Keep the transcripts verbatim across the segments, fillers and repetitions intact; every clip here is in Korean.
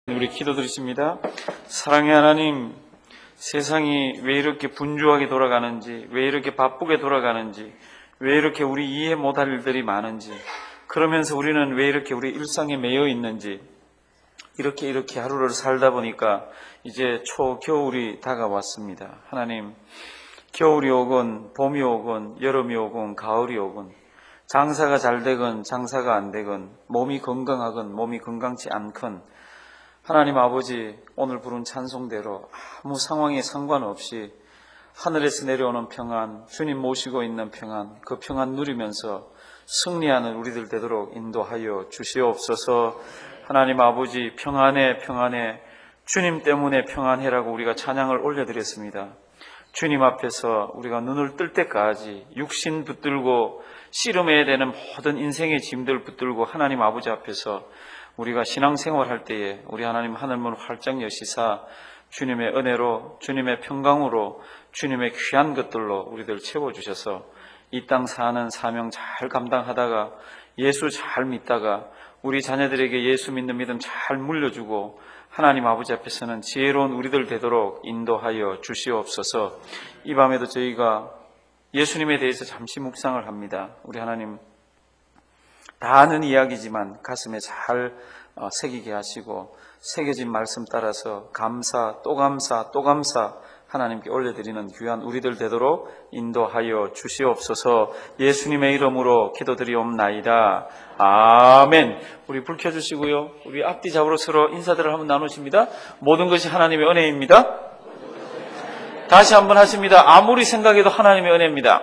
우리 기도드리십니다. 사랑의 하나님, 세상이 왜 이렇게 분주하게 돌아가는지, 왜 이렇게 바쁘게 돌아가는지, 왜 이렇게 우리 이해 못할 일들이 많은지, 그러면서 우리는 왜 이렇게 우리 일상에 매여 있는지, 이렇게 이렇게 하루를 살다 보니까 이제 초겨울이 다가왔습니다. 하나님, 겨울이 오건 봄이 오건 여름이 오건 가을이 오건 장사가 잘 되건 장사가 안 되건 몸이 건강하건 몸이 건강치 않건 하나님 아버지, 오늘 부른 찬송대로 아무 상황에 상관없이 하늘에서 내려오는 평안, 주님 모시고 있는 평안, 그 평안 누리면서 승리하는 우리들 되도록 인도하여 주시옵소서. 하나님 아버지, 평안해 평안해, 주님 때문에 평안해라고 우리가 찬양을 올려드렸습니다. 주님 앞에서 우리가 눈을 뜰 때까지 육신 붙들고 씨름해야 되는 모든 인생의 짐들 붙들고 하나님 아버지 앞에서 우리가 신앙생활할 때에 우리 하나님 하늘문 활짝 여시사 주님의 은혜로, 주님의 평강으로, 주님의 귀한 것들로 우리들 채워주셔서 이 땅 사는 사명 잘 감당하다가 예수 잘 믿다가 우리 자녀들에게 예수 믿는 믿음 잘 물려주고 하나님 아버지 앞에서는 지혜로운 우리들 되도록 인도하여 주시옵소서. 이 밤에도 저희가 예수님에 대해서 잠시 묵상을 합니다. 우리 하나님, 다 아는 이야기지만 가슴에 잘 새기게 하시고 새겨진 말씀 따라서 감사 또 감사 또 감사 하나님께 올려드리는 귀한 우리들 되도록 인도하여 주시옵소서. 예수님의 이름으로 기도드리옵나이다. 아멘. 우리 불 켜주시고요, 우리 앞뒤 잡으로 서로 인사들을 한번 나누십니다. 모든 것이 하나님의 은혜입니다. 다시 한번 하십니다. 아무리 생각해도 하나님의 은혜입니다.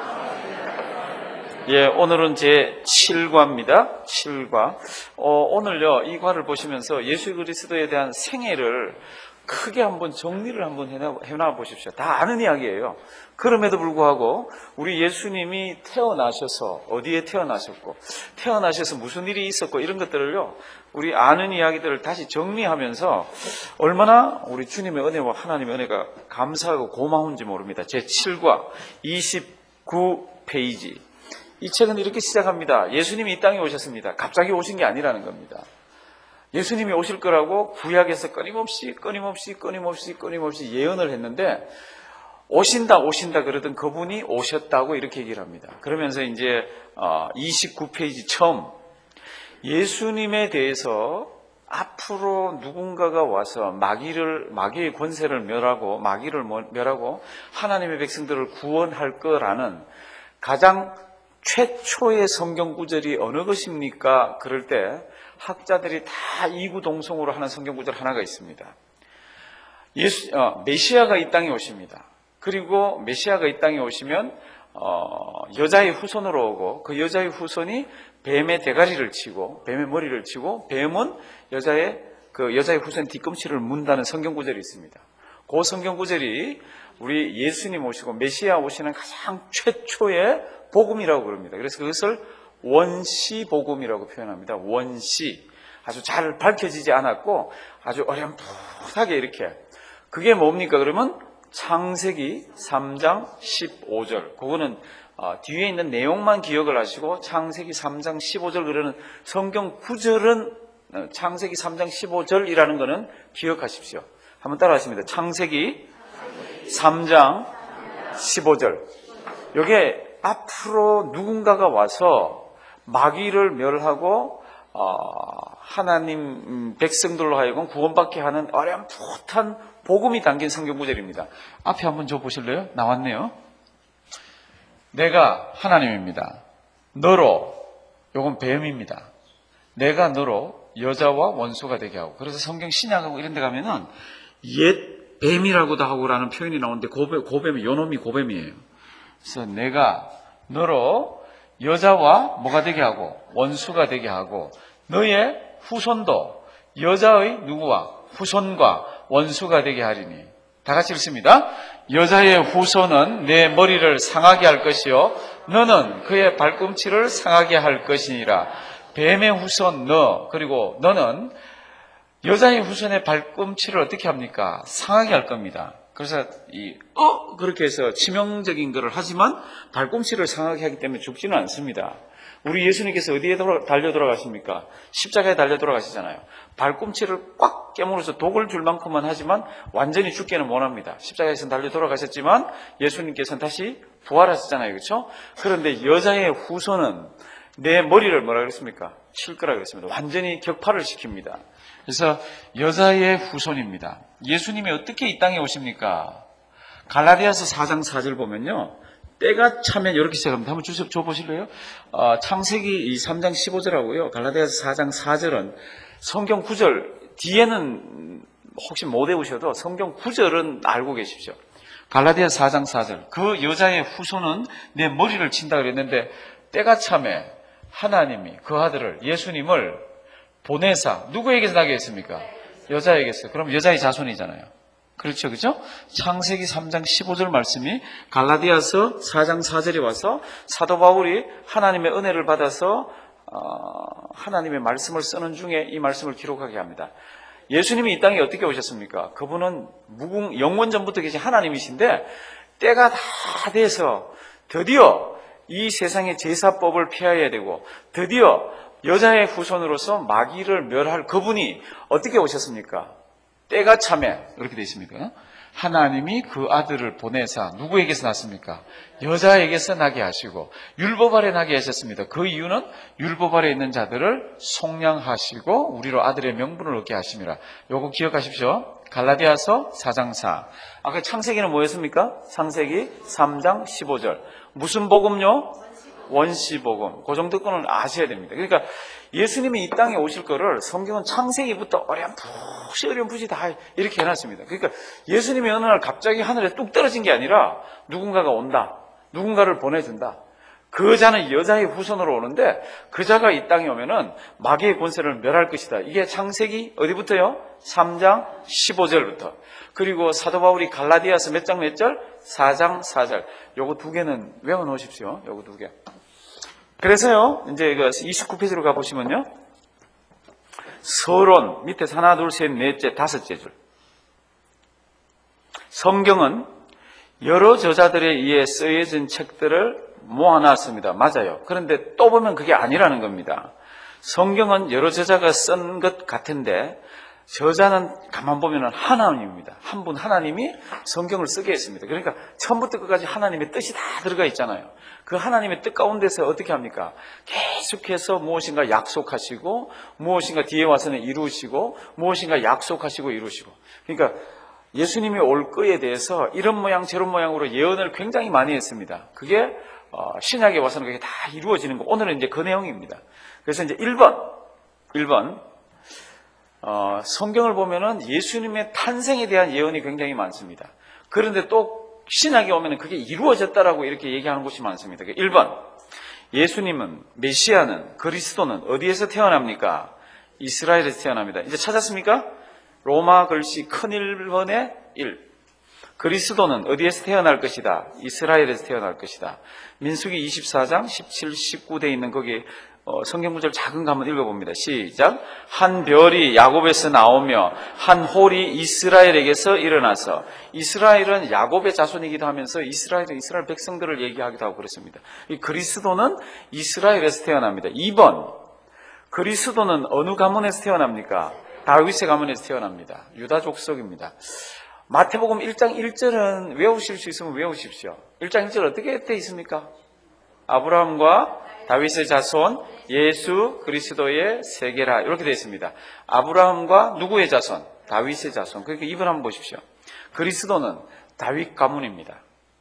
예, 오늘은 제칠 과입니다. 칠 과. 어, 오늘요, 이 과를 보시면서 예수 그리스도에 대한 생애를 크게 한번 정리를 한번 해놔, 해놔 보십시오. 다 아는 이야기예요. 그럼에도 불구하고 우리 예수님이 태어나셔서 어디에 태어나셨고 태어나셔서 무슨 일이 있었고 이런 것들을요, 우리 아는 이야기들을 다시 정리하면서 얼마나 우리 주님의 은혜와 하나님의 은혜가 감사하고 고마운지 모릅니다. 제칠 과 이십구 페이지. 이 책은 이렇게 시작합니다. 예수님이 이 땅에 오셨습니다. 갑자기 오신 게 아니라는 겁니다. 예수님이 오실 거라고 구약에서 끊임없이 끊임없이 끊임없이 끊임없이 예언을 했는데 오신다 오신다 그러던 그분이 오셨다고 이렇게 얘기를 합니다. 그러면서 이제 이십구 페이지 처음, 예수님에 대해서 앞으로 누군가가 와서 마귀를, 마귀의 권세를 멸하고 마귀를 멸하고 하나님의 백성들을 구원할 거라는 가장 최초의 성경 구절이 어느 것입니까? 그럴 때 학자들이 다 이구동성으로 하는 성경 구절 하나가 있습니다. 예수, 어, 메시아가 이 땅에 오십니다. 그리고 메시아가 이 땅에 오시면 어, 여자의 후손으로 오고 그 여자의 후손이 뱀의 대가리를 치고 뱀의 머리를 치고 뱀은 여자의 그 여자의 후손 뒤꿈치를 문다는 성경 구절이 있습니다. 그 성경 구절이 우리 예수님 오시고 메시아 오시는 가장 최초의 복음이라고 그럽니다. 그래서 그것을 원시 복음이라고 표현합니다. 원시. 아주 잘 밝혀지지 않았고 아주 어렴풋하게 이렇게. 그게 뭡니까? 그러면 창세기 삼 장 십오 절. 그거는 어, 뒤에 있는 내용만 기억을 하시고 창세기 삼 장 십오 절 그러는 성경 구절은 창세기 삼 장 십오 절이라는 거는 기억하십시오. 한번 따라 하십니다. 창세기 삼 장 십오 절. 이게 앞으로 누군가가 와서 마귀를 멸하고 어, 하나님 백성들로 하여금 구원받게 하는 어렴풋한 복음이 담긴 성경 구절입니다. 앞에 한번 줘 보실래요? 나왔네요. 내가 하나님입니다. 너로, 요건 뱀입니다. 내가 너로 여자와 원수가 되게 하고. 그래서 성경 신약하고 이런 데 가면은 옛 뱀이라고도 하고라는 표현이 나오는데 고뱀, 고뱀이, 요놈이 고뱀이에요. 그래서 내가 너로 여자와 뭐가 되게 하고 원수가 되게 하고 너의 후손도 여자의 누구와 후손과 원수가 되게 하리니. 다 같이 읽습니다. 여자의 후손은 내 머리를 상하게 할 것이요 너는 그의 발꿈치를 상하게 할 것이니라. 뱀의 후손 너, 그리고 너는 여자의 후손의 발꿈치를 어떻게 합니까? 상하게 할 겁니다. 그래서 이 어 그렇게 해서 치명적인 것을 하지만 발꿈치를 상하게 하기 때문에 죽지는 않습니다. 우리 예수님께서 어디에 돌아, 달려 돌아가십니까? 십자가에 달려 돌아가시잖아요. 발꿈치를 꽉 깨물어서 독을 줄 만큼만 하지만 완전히 죽게는 못합니다. 십자가에서 달려 돌아가셨지만 예수님께서는 다시 부활하셨잖아요. 그렇죠? 그런데 여자의 후손은 내 머리를 뭐라 그랬습니까? 칠 거라 그랬습니다. 완전히 격파를 시킵니다. 그래서 여자의 후손입니다. 예수님이 어떻게 이 땅에 오십니까? 갈라디아서 사 장 사 절 보면요. 때가 차면 이렇게 시작합니다. 한번 주셔 줘 보실래요? 어, 창세기 삼 장 십오 절하고요. 갈라디아서 사 장 사 절은 성경 구 절 뒤에는 혹시 못 외우셔도 성경 구 절은 알고 계십시오. 갈라디아 사 장 사 절. 그 여자의 후손은 내 머리를 친다 그랬는데 때가 참에 하나님이 그 아들을 예수님을 보내사 누구에게서 나게 했습니까? 여자에게서. 그럼 여자의 자손이잖아요. 그렇죠, 그죠? 창세기 삼 장 십오 절 말씀이 갈라디아서 사 장 사 절에 와서 사도 바울이 하나님의 은혜를 받아서 어, 하나님의 말씀을 쓰는 중에 이 말씀을 기록하게 합니다. 예수님이 이 땅에 어떻게 오셨습니까? 그분은 무궁 영원전부터 계신 하나님이신데 때가 다 돼서 드디어 이 세상의 제사법을 폐하여야 되고 드디어 여자의 후손으로서 마귀를 멸할 그분이 어떻게 오셨습니까? 때가 참에 이렇게 되어 있습니까? 하나님이 그 아들을 보내사 누구에게서 났습니까? 여자에게서 나게 하시고 율법 아래 나게 하셨습니다. 그 이유는 율법 아래 있는 자들을 속량하시고 우리로 아들의 명분을 얻게 하심이라. 요거 기억하십시오. 갈라디아서 사 장 사. 아까 창세기는 뭐였습니까? 창세기 삼 장 십오 절. 무슨 복음요? 원시복음. 그 정도 거는 아셔야 됩니다. 그러니까 예수님이 이 땅에 오실 거를 성경은 창세기부터 어렴풋이 어렴풋이 다 이렇게 해놨습니다. 그러니까 예수님이 어느 날 갑자기 하늘에 뚝 떨어진 게 아니라 누군가가 온다. 누군가를 보내준다. 그 자는 여자의 후손으로 오는데 그 자가 이 땅에 오면은 마귀의 권세를 멸할 것이다. 이게 창세기 어디부터요? 삼 장 십오 절부터. 그리고 사도 바울이 갈라디아서 몇 장 몇 절? 사 장 사 절. 요거 두 개는 외워 놓으십시오. 요거 두 개. 그래서요, 이제 이십구 페이지로 가보시면요. 서론, 밑에서 하나, 둘, 셋, 넷째, 다섯째 줄. 성경은 여러 저자들에 의해 쓰여진 책들을 모아놨습니다. 맞아요. 그런데 또 보면 그게 아니라는 겁니다. 성경은 여러 저자가 쓴 것 같은데 저자는 가만 보면 하나님입니다. 한 분 하나님이 성경을 쓰게 했습니다. 그러니까 처음부터 끝까지 하나님의 뜻이 다 들어가 있잖아요. 그 하나님의 뜻 가운데서 어떻게 합니까? 계속해서 무엇인가 약속하시고 무엇인가 뒤에 와서는 이루시고 무엇인가 약속하시고 이루시고. 그러니까 예수님이 올 거에 대해서 이런 모양 저런 모양으로 예언을 굉장히 많이 했습니다. 그게 신약에 와서는 그게 다 이루어지는 거. 오늘은 이제 그 내용입니다. 그래서 이제 일 번 일 번 어, 성경을 보면은 예수님의 탄생에 대한 예언이 굉장히 많습니다. 그런데 또 신약에 오면은 그게 이루어졌다라고 이렇게 얘기하는 곳이 많습니다. 일 번 예수님은 메시아는 그리스도는 어디에서 태어납니까? 이스라엘에서 태어납니다. 이제 찾았습니까? 로마 글씨 큰 일 번의 일. 그리스도는 어디에서 태어날 것이다? 이스라엘에서 태어날 것이다. 민수기 이십사 장 십칠, 십구 돼 있는 거기 어, 성경 구절 작은 거 한번 읽어봅니다. 시작. 한 별이 야곱에서 나오며 한 홀이 이스라엘에게서 일어나서. 이스라엘은 야곱의 자손이기도 하면서 이스라엘은 이스라엘 백성들을 얘기하기도 하고 그렇습니다. 이 그리스도는 이스라엘에서 태어납니다. 이 번 그리스도는 어느 가문에서 태어납니까? 다윗의 가문에서 태어납니다. 유다 족속입니다. 마태복음 일 장 일 절은 외우실 수 있으면 외우십시오. 일 장 일 절 어떻게 돼 있습니까? 아브라함과 다윗의 자손 예수 그리스도의 세계라 이렇게 되어 있습니다. 아브라함과 누구의 자손? 다윗의 자손. 그러니까 이번 한번 보십시오. 그리스도는 다윗 가문입니다.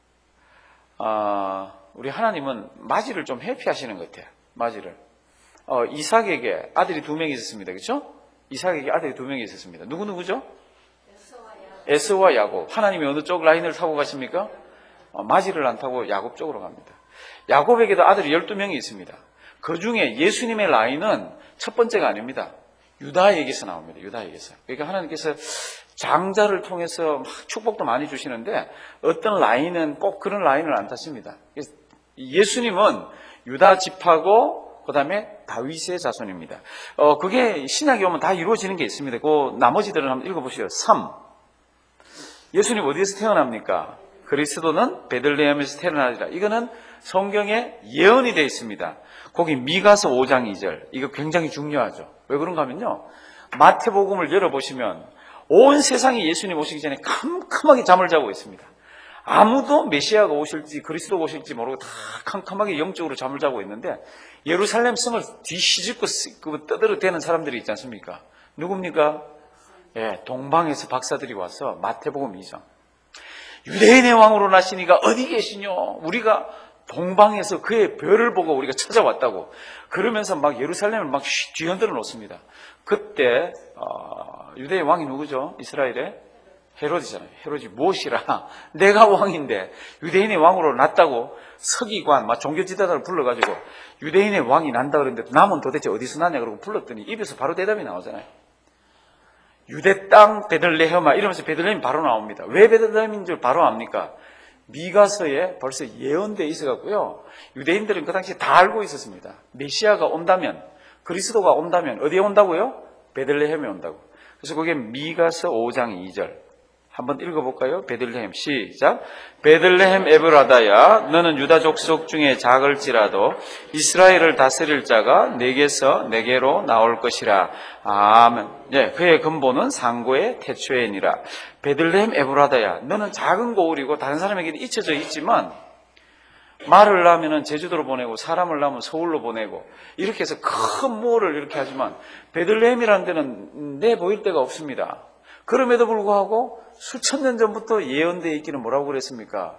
어, 우리 하나님은 맞이를 좀 회피하시는 것 같아요. 맞이를. 어, 이삭에게 아들이 두 명이 있었습니다. 그렇죠? 이삭에게 아들이 두 명이 있었습니다. 누구누구죠? 에서와 야곱. 하나님이 어느 쪽 라인을 타고 가십니까? 어, 맞이를 안 타고 야곱 쪽으로 갑니다. 야곱에게도 아들이 열두 명이 있습니다. 그 중에 예수님의 라인은 첫 번째가 아닙니다. 유다에게서 나옵니다. 유다에게서. 그러니까 하나님께서 장자를 통해서 막 축복도 많이 주시는데 어떤 라인은 꼭 그런 라인을 안 타십니다. 예수님은 유다 지파고 그 다음에 다윗의 자손입니다. 어, 그게 신약에 오면 다 이루어지는 게 있습니다. 그 나머지들은 한번 읽어보시죠. 삼. 예수님 어디에서 태어납니까? 그리스도는 베들레헴에서 태어나리라. 이거는 성경에 예언이 되어 있습니다. 거기 미가서 오 장 이 절. 이거 굉장히 중요하죠. 왜 그런가 하면요, 마태복음을 열어보시면 온 세상이 예수님 오시기 전에 캄캄하게 잠을 자고 있습니다. 아무도 메시아가 오실지 그리스도가 오실지 모르고 다 캄캄하게 영적으로 잠을 자고 있는데, 예루살렘 성을 뒤시집고 떠들어대는 사람들이 있지 않습니까? 누굽니까? 예, 동방에서 박사들이 와서 마태복음 이 장, 유대인의 왕으로 나시니가 어디 계시뇨? 우리가 동방에서 그의 별을 보고 우리가 찾아왔다고 그러면서 막 예루살렘을 막 뒤흔들어 놓습니다. 그때 어, 유대의 왕이 누구죠? 이스라엘의 헤로디잖아요. 헤로디 무엇이라? 내가 왕인데 유대인의 왕으로 났다고 서기관, 막 종교 지도자를 불러가지고 유대인의 왕이 난다 그러는데 남은 도대체 어디서 나냐 그러고 불렀더니 입에서 바로 대답이 나오잖아요. 유대 땅 베들레헴아 이러면서 베들레헴이 바로 나옵니다. 왜 베들레헴인 줄 바로 압니까? 미가서에 벌써 예언되어 있어갖고요, 유대인들은 그 당시에 다 알고 있었습니다. 메시아가 온다면, 그리스도가 온다면 어디에 온다고요? 베들레헴에 온다고. 그래서 그게 미가서 오 장 이 절 한번 읽어볼까요? 베들레헴 시작. 베들레헴 에브라다야, 너는 유다 족속 중에 작을지라도 이스라엘을 다스릴 자가 내게서 내게로 나올 것이라. 아멘. 예, 그의 근본은 상고의 태초에니라. 베들레헴 에브라다야, 너는 작은 고을이고 다른 사람에게는 잊혀져 있지만 말을 낳으면 제주도로 보내고 사람을 낳으면 서울로 보내고 이렇게 해서 큰 모를 이렇게 하지만 베들레헴이라는 데는 내 보일 데가 없습니다. 그럼에도 불구하고 수천 년 전부터 예언되어 있기는 뭐라고 그랬습니까?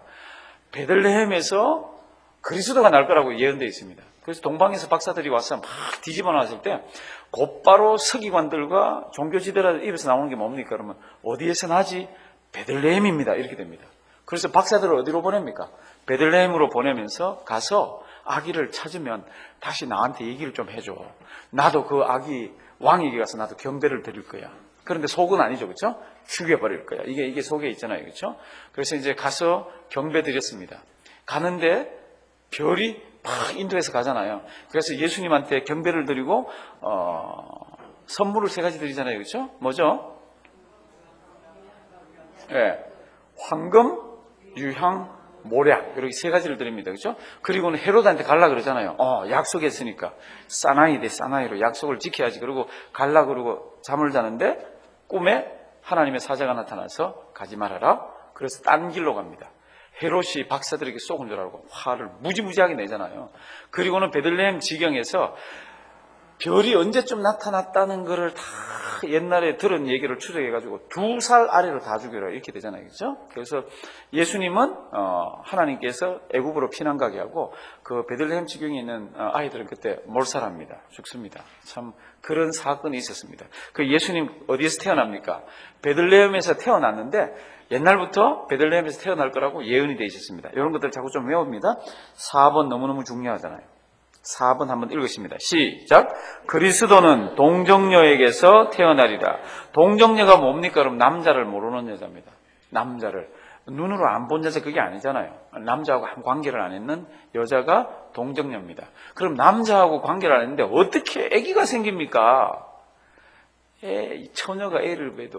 베들레헴에서 그리스도가 날 거라고 예언되어 있습니다. 그래서 동방에서 박사들이 와서 막 뒤집어 놨을 때 곧바로 서기관들과 종교지도자들 입에서 나오는 게 뭡니까? 그러면 어디에서 나지? 베들레헴입니다. 이렇게 됩니다. 그래서 박사들을 어디로 보냅니까? 베들레헴으로 보내면서 가서 아기를 찾으면 다시 나한테 얘기를 좀 해줘. 나도 그 아기 왕에게 가서 나도 경배를 드릴 거야. 그런데 속은 아니죠, 그렇죠? 죽여버릴 거야. 이게 이게 속에 있잖아요, 그렇죠? 그래서 이제 가서 경배 드렸습니다. 가는데 별이 막 인도에서 가잖아요. 그래서 예수님한테 경배를 드리고 어, 선물을 세 가지 드리잖아요, 그렇죠? 뭐죠? 예, 네. 황금, 유향, 모략 이렇게 세 가지를 드립니다, 그렇죠? 그리고는 헤로드한테 갈라 그러잖아요. 어, 약속했으니까 사나이 대 사나이로 약속을 지켜야지. 그리고 갈라 그러고 잠을 자는데 꿈에 하나님의 사자가 나타나서 가지 말아라. 그래서 딴 길로 갑니다. 헤롯이 박사들에게 쏘은 줄 알고 화를 무지무지하게 내잖아요. 그리고는 베들레헴 지경에서 별이 언제쯤 나타났다는 것을 다 옛날에 들은 얘기를 추적해가지고 두 살 아래로 다 죽여라 이렇게 되잖아요, 그렇죠? 그래서 예수님은 어, 하나님께서 애굽으로 피난 가게 하고 그 베들레헴 지경에 있는 아이들은 그때 몰살합니다, 죽습니다. 참 그런 사건이 있었습니다. 그 예수님 어디에서 태어납니까? 베들레헴에서 태어났는데 옛날부터 베들레헴에서 태어날 거라고 예언이 되어 있었습니다. 이런 것들 자꾸 좀 외웁니다. 사 번 너무너무 중요하잖아요. 사 번 한번 읽으십니다. 시작. 그리스도는 동정녀에게서 태어나리라. 동정녀가 뭡니까? 그럼 남자를 모르는 여자입니다. 남자를 눈으로 안 본 여자 그게 아니잖아요. 남자하고 관계를 안 했는 여자가 동정녀입니다. 그럼 남자하고 관계를 안 했는데 어떻게 아기가 생깁니까? 애, 처녀가 애를 봬도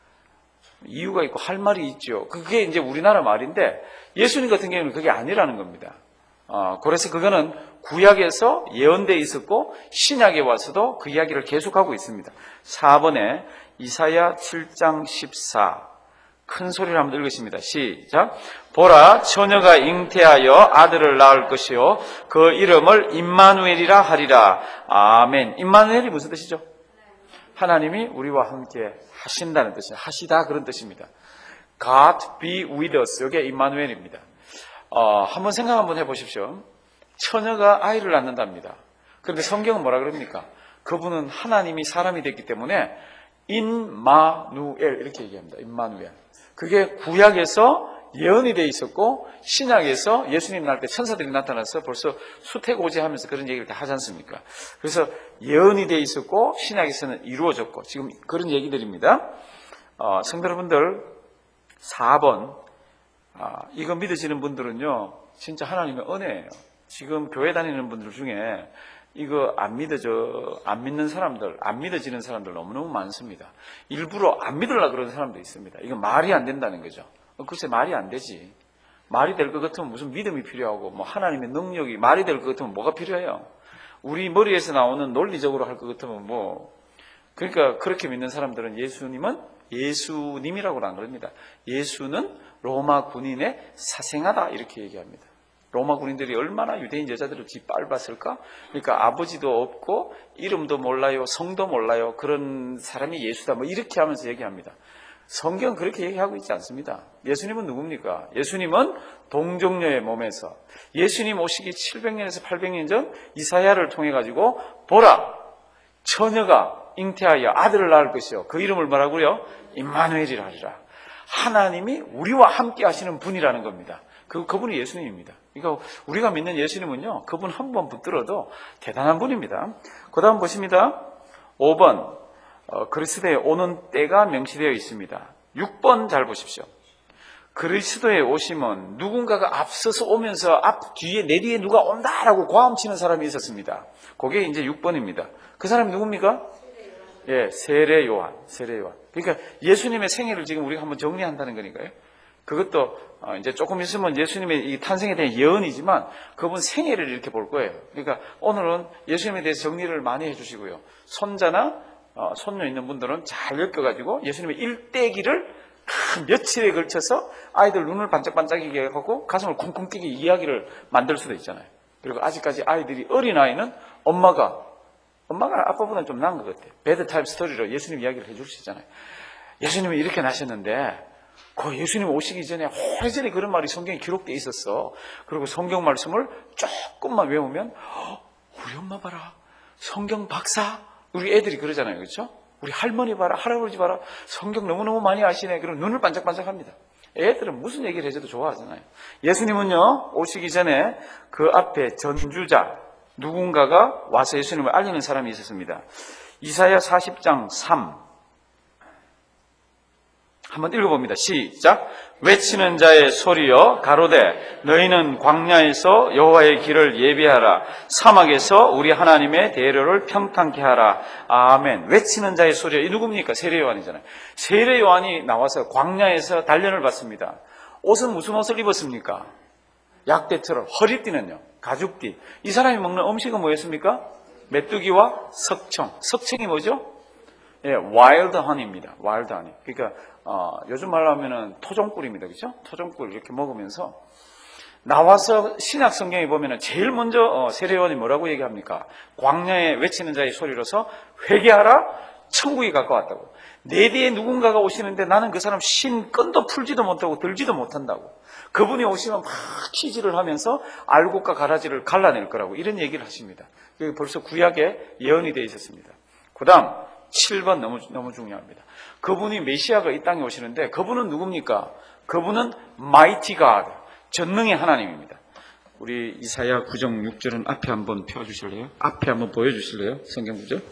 이유가 있고 할 말이 있죠. 그게 이제 우리나라 말인데 예수님 같은 경우는 그게 아니라는 겁니다. 어, 그래서 그거는 구약에서 예언되어 있었고 신약에 와서도 그 이야기를 계속하고 있습니다. 사 번에 이사야 칠 장 십사 큰 소리를 한번 읽으십니다. 시작. 보라, 처녀가 잉태하여 아들을 낳을 것이요 그 이름을 임마누엘이라 하리라. 아멘. 임마누엘이 무슨 뜻이죠? 하나님이 우리와 함께 하신다는 뜻이에요. 하시다 그런 뜻입니다. God be with us. 이게 임마누엘입니다. 어, 한번 생각 한번 해보십시오. 처녀가 아이를 낳는답니다. 그런데 성경은 뭐라 그럽니까? 그분은 하나님이 사람이 됐기 때문에 임마누엘 이렇게 얘기합니다. 임마누엘. 그게 구약에서 예언이 돼 있었고 신약에서 예수님 날 때 천사들이 나타나서 벌써 수태고지하면서 그런 얘기를 다 하지 않습니까? 그래서 예언이 돼 있었고 신약에서는 이루어졌고 지금 그런 얘기들입니다. 어, 성도 여러분들 사 번 아, 이거 믿으시는 분들은요 진짜 하나님의 은혜예요. 지금 교회 다니는 분들 중에 이거 안 믿어져 안 믿는 사람들, 안 믿어지는 사람들 너무너무 많습니다. 일부러 안 믿으려고 그러는 사람도 있습니다. 이거 말이 안 된다는 거죠. 글쎄 말이 안 되지. 말이 될 것 같으면 무슨 믿음이 필요하고 뭐 하나님의 능력이 말이 될 것 같으면 뭐가 필요해요? 우리 머리에서 나오는 논리적으로 할 것 같으면 뭐 그러니까 그렇게 믿는 사람들은 예수님은 예수님이라고는 안 그럽니다. 예수는 로마 군인의 사생아다 이렇게 얘기합니다. 로마 군인들이 얼마나 유대인 여자들을 짓밟았을까? 그러니까 아버지도 없고 이름도 몰라요, 성도 몰라요. 그런 사람이 예수다. 뭐 이렇게 하면서 얘기합니다. 성경은 그렇게 얘기하고 있지 않습니다. 예수님은 누굽니까? 예수님은 동정녀의 몸에서 예수님 오시기 칠백 년에서 팔백 년 전 이사야를 통해 가지고 보라, 처녀가 잉태하여 아들을 낳을 것이요. 그 이름을 뭐라고요? 임마누엘이라 하리라. 하나님이 우리와 함께 하시는 분이라는 겁니다. 그, 그분이 예수님입니다. 그러니까 우리가 믿는 예수님은요, 그분 한 번 붙들어도 대단한 분입니다. 그 다음 보십니다. 오 번, 어, 그리스도에 오는 때가 명시되어 있습니다. 육 번 잘 보십시오. 그리스도에 오시면 누군가가 앞서서 오면서 앞, 뒤에, 내 뒤에 누가 온다라고 고함치는 사람이 있었습니다. 그게 이제 육 번입니다. 그 사람이 누굽니까? 예, 세례 요한, 세례 요한. 그러니까 예수님의 생애를 지금 우리가 한번 정리한다는 거니까요. 그것도 이제 조금 있으면 예수님의 이 탄생에 대한 예언이지만 그분 생애를 이렇게 볼 거예요. 그러니까 오늘은 예수님에 대해서 정리를 많이 해주시고요. 손자나 손녀 있는 분들은 잘 엮여가지고 예수님의 일대기를 며칠에 걸쳐서 아이들 눈을 반짝반짝이게 하고 가슴을 쿵쿵 뛰게 이야기를 만들 수도 있잖아요. 그리고 아직까지 아이들이 어린아이는 엄마가 엄마가 아빠보다는 좀 나은 것 같아요. 베드타임 스토리로 예수님 이야기를 해줄 수 있잖아요. 예수님이 이렇게 나셨는데 그 예수님 오시기 전에 오래전에 그런 말이 성경에 기록되어 있었어. 그리고 성경 말씀을 조금만 외우면 우리 엄마 봐라, 성경 박사. 우리 애들이 그러잖아요. 그렇죠? 우리 할머니 봐라, 할아버지 봐라, 성경 너무너무 많이 아시네. 그럼 눈을 반짝반짝합니다. 애들은 무슨 얘기를 해줘도 좋아하잖아요. 예수님은요, 오시기 전에 그 앞에 전주자 누군가가 와서 예수님을 알리는 사람이 있었습니다. 이사야 사십 장 삼 한번 읽어봅니다. 시작. 외치는 자의 소리여 가로되 너희는 광야에서 여호와의 길을 예비하라, 사막에서 우리 하나님의 대로를 평탄케 하라. 아멘. 외치는 자의 소리여. 이 누굽니까? 세례 요한이잖아요. 세례 요한이 나와서 광야에서 단련을 받습니다. 옷은 무슨 옷을 입었습니까? 약대처럼. 허리띠는요 가죽띠. 이 사람이 먹는 음식은 뭐였습니까? 메뚜기와 석청. 석청이 뭐죠? 예, 와일드 허니입니다. 와일드 허니. 그러니까 어, 요즘 말로 하면은 토종꿀입니다. 그렇죠? 토종꿀 이렇게 먹으면서 나와서 신약 성경에 보면은 제일 먼저 어, 세례요한이 뭐라고 얘기합니까? 광야에 외치는 자의 소리로서 회개하라, 천국이 가까웠다고. 내 뒤에 누군가가 오시는데 나는 그 사람 신 끈도 풀지도 못하고 들지도 못한다고. 그분이 오시면 막 키질을 하면서 알곡과 가라지를 갈라낼 거라고 이런 얘기를 하십니다. 그게 벌써 구약에 예언이 되어 있었습니다. 그 다음 칠 번 너무, 너무 중요합니다. 그분이 메시아가 이 땅에 오시는데 그분은 누굽니까? 그분은 Mighty God, 전능의 하나님입니다. 우리 이사야 구 장 육 절은 앞에 한번 펴주실래요? 앞에 한번 보여주실래요? 성경 구절.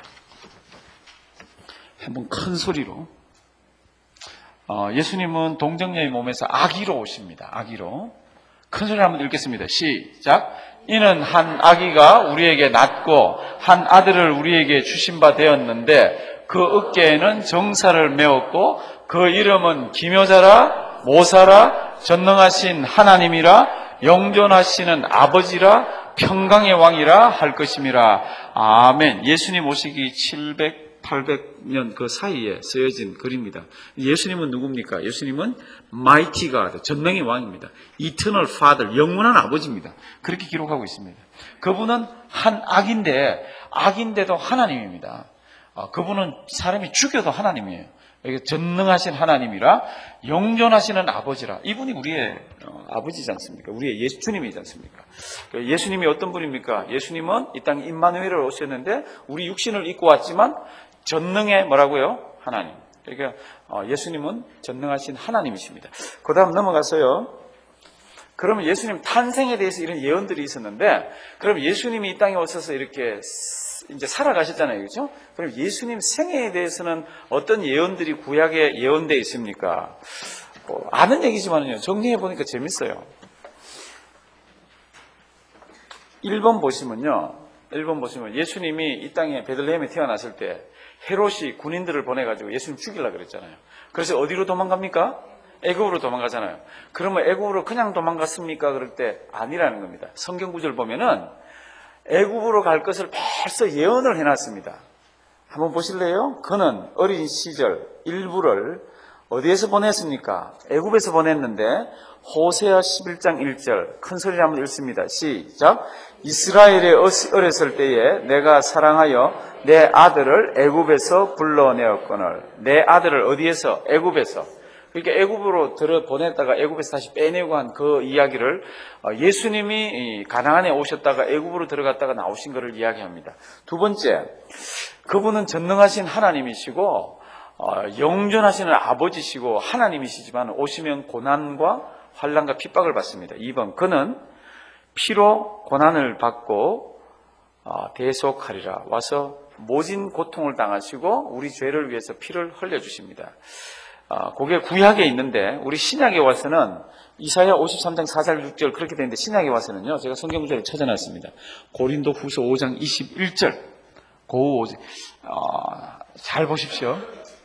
한번 큰 소리로. 어, 예수님은 동정녀의 몸에서 아기로 오십니다. 아기로. 큰 소리로 한번 읽겠습니다. 시작. 이는 한 아기가 우리에게 낳고 한 아들을 우리에게 주신 바 되었는데 그 어깨에는 정사를 메었고 그 이름은 기묘자라, 모사라, 전능하신 하나님이라, 영존하시는 아버지라, 평강의 왕이라 할 것임이라. 아멘. 예수님 오시기 칠백, 팔백 년 그 사이에 쓰여진 글입니다. 예수님은 누굽니까? 예수님은 Mighty God, 전능의 왕입니다. Eternal Father, 영원한 아버지입니다. 그렇게 기록하고 있습니다. 그분은 한 악인데, 악인데도 하나님입니다. 그분은 사람이 죽여도 하나님이에요. 전능하신 하나님이라, 영존하시는 아버지라. 이분이 우리의 아버지지 않습니까? 우리의 예수님이지 않습니까? 예수님이 어떤 분입니까? 예수님은 이 땅에 임마누엘을 오셨는데 우리 육신을 입고 왔지만 전능의 뭐라고요? 하나님. 그러니까 예수님은 전능하신 하나님이십니다. 그 다음 넘어가서요. 그러면 예수님 탄생에 대해서 이런 예언들이 있었는데, 그럼 예수님이 이 땅에 오셔서 이렇게 이제 살아가셨잖아요. 그렇죠? 그럼 예수님 생애에 대해서는 어떤 예언들이 구약에 예언되어 있습니까? 뭐 아는 얘기지만요. 정리해 보니까 재밌어요. 일 번 보시면요. 일 번 보시면 예수님이 이 땅에 베들레헴에 태어났을 때 헤롯이 군인들을 보내가지고 예수님 죽이려고 그랬잖아요. 그래서 어디로 도망갑니까? 애굽으로 도망가잖아요. 그러면 애굽으로 그냥 도망갔습니까? 그럴 때 아니라는 겁니다. 성경 구절 보면은 애굽으로 갈 것을 벌써 예언을 해놨습니다. 한번 보실래요? 그는 어린 시절 일부를 어디에서 보냈습니까? 애굽에서 보냈는데 호세아 십일 장 일 절 큰 소리로 한번 읽습니다. 시작. 이스라엘에 어렸을 때에 내가 사랑하여 내 아들을 애굽에서 불러내었거늘. 내 아들을 어디에서? 애굽에서. 그러니까 애굽으로 들어 보냈다가 애굽에서 다시 빼내고 한 그 이야기를 예수님이 가나안에 오셨다가 애굽으로 들어갔다가 나오신 것을 이야기합니다. 두 번째, 그분은 전능하신 하나님이시고 영존하시는 아버지시고 하나님이시지만 오시면 고난과 환난과 핍박을 받습니다. 이 번, 그는 피로 고난을 받고 대속하리라. 와서 모진 고통을 당하시고 우리 죄를 위해서 피를 흘려주십니다. 그게 구약에 있는데 우리 신약에 와서는 이사야 오십삼 장 사 절 육 절 그렇게 되는데 신약에 와서는요, 제가 성경 구절을 찾아놨습니다. 고린도 후서 오 장 이십일 절 고 어, 잘 보십시오.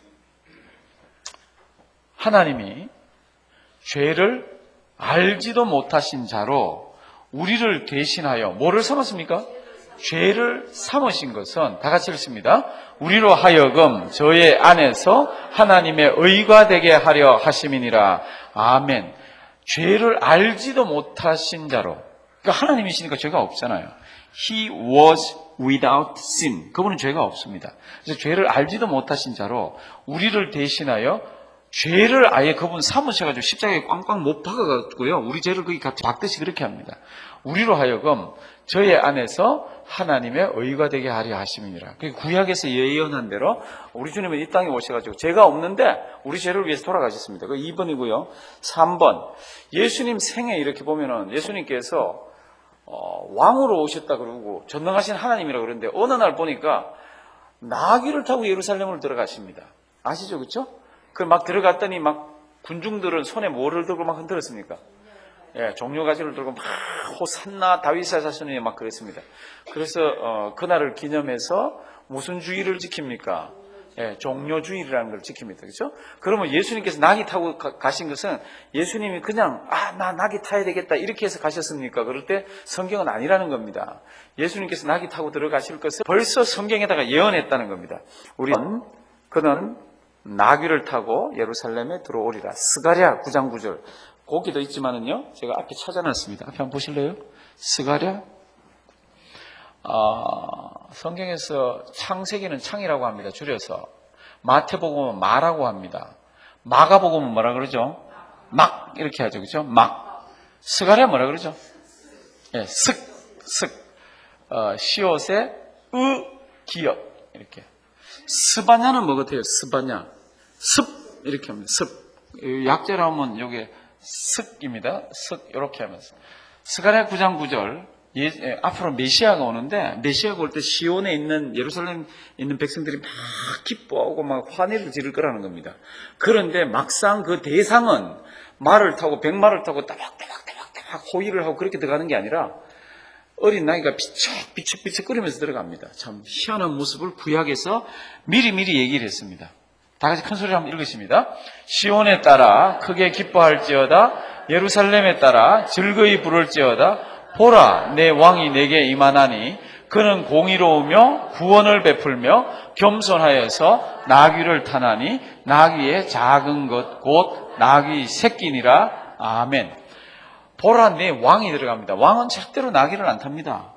하나님이 죄를 알지도 못하신 자로 우리를 대신하여 뭐를 삼았습니까? 죄를 삼으신 것은 다 같이 읽습니다. 우리로 하여금 저의 안에서 하나님의 의가 되게 하려 하심이니라. 아멘. 죄를 알지도 못하신 자로, 그러니까 하나님이시니까 죄가 없잖아요. He was without sin. 그분은 죄가 없습니다. 그래서 죄를 알지도 못하신 자로 우리를 대신하여 죄를 아예 그분 삼으셔가지고 십자가에 꽝꽝 못 박아가지고요, 우리 죄를 거기 같이 박듯이 그렇게 합니다. 우리로 하여금 저의 안에서 하나님의 의가 되게 하려 하심이니라. 구약에서 예언한 대로 우리 주님은 이 땅에 오셔가지고 죄가 없는데 우리 죄를 위해서 돌아가셨습니다. 그 이 번이고요. 삼 번, 예수님 생애 이렇게 보면은 예수님께서 어, 왕으로 오셨다 그러고 전능하신 하나님이라고 그러는데 어느 날 보니까 나귀를 타고 예루살렘으로 들어가십니다. 아시죠? 그렇죠? 그 막 들어갔더니 막 군중들은 손에 뭐를 들고 막 흔들었습니까? 예, 종려가지를 들고 막 호산나 다윗의 자손이 막 그랬습니다. 그래서 어, 그날을 기념해서 무슨 주의를 지킵니까? 예, 종려주의라는 걸 지킵니다. 그렇죠? 그러면 예수님께서 나귀 타고 가, 가신 것은 예수님이 그냥 아, 나 나귀 타야 되겠다 이렇게 해서 가셨습니까? 그럴 때 성경은 아니라는 겁니다. 예수님께서 나귀 타고 들어가실 것을 벌써 성경에다가 예언했다는 겁니다. 우리는 그는 나귀를 타고 예루살렘에 들어오리라. 스가랴 구 장 구 절. 거기도 있지만은요, 제가 앞에 찾아놨습니다. 앞에 한번 보실래요? 스가랴. 어, 성경에서 창세기는 창이라고 합니다. 줄여서. 마태복음은 마라고 합니다. 마가복음은 뭐라 그러죠? 막 이렇게 하죠. 그죠? 막. 스가랴 뭐라 그러죠? 예, 슥, 슥. 어, 시옷의 으, 기역. 이렇게. 스바냐는 뭐 같아요? 스바냐. 습. 이렇게 합니다. 습. 약자로 하면 요게 습입니다. 습. 이렇게 하면서. 스가랴 구 장 구 절. 예, 예, 앞으로 메시아가 오는데, 메시아가 올 때 시온에 있는, 예루살렘에 있는 백성들이 막 기뻐하고 막 환희를 지를 거라는 겁니다. 그런데 막상 그 대상은 말을 타고, 백마를 타고 따박따박따박따박 호의를 하고 그렇게 들어가는 게 아니라, 어린 나이가 비척, 비척, 비척 거리면서 들어갑니다. 참 희한한 모습을 구약에서 미리미리 얘기를 했습니다. 다 같이 큰 소리로 한번 읽으십니다. 시온에 따라 크게 기뻐할지어다, 예루살렘에 따라 즐거이 부를지어다, 보라, 내 왕이 내게 임하나니 그는 공의로우며 구원을 베풀며 겸손하여서 나귀를 타나니 나귀의 작은 것 곧 나귀 새끼니라. 아멘. 보라, 내 왕이 들어갑니다. 왕은 절대로 나귀를 안 탑니다.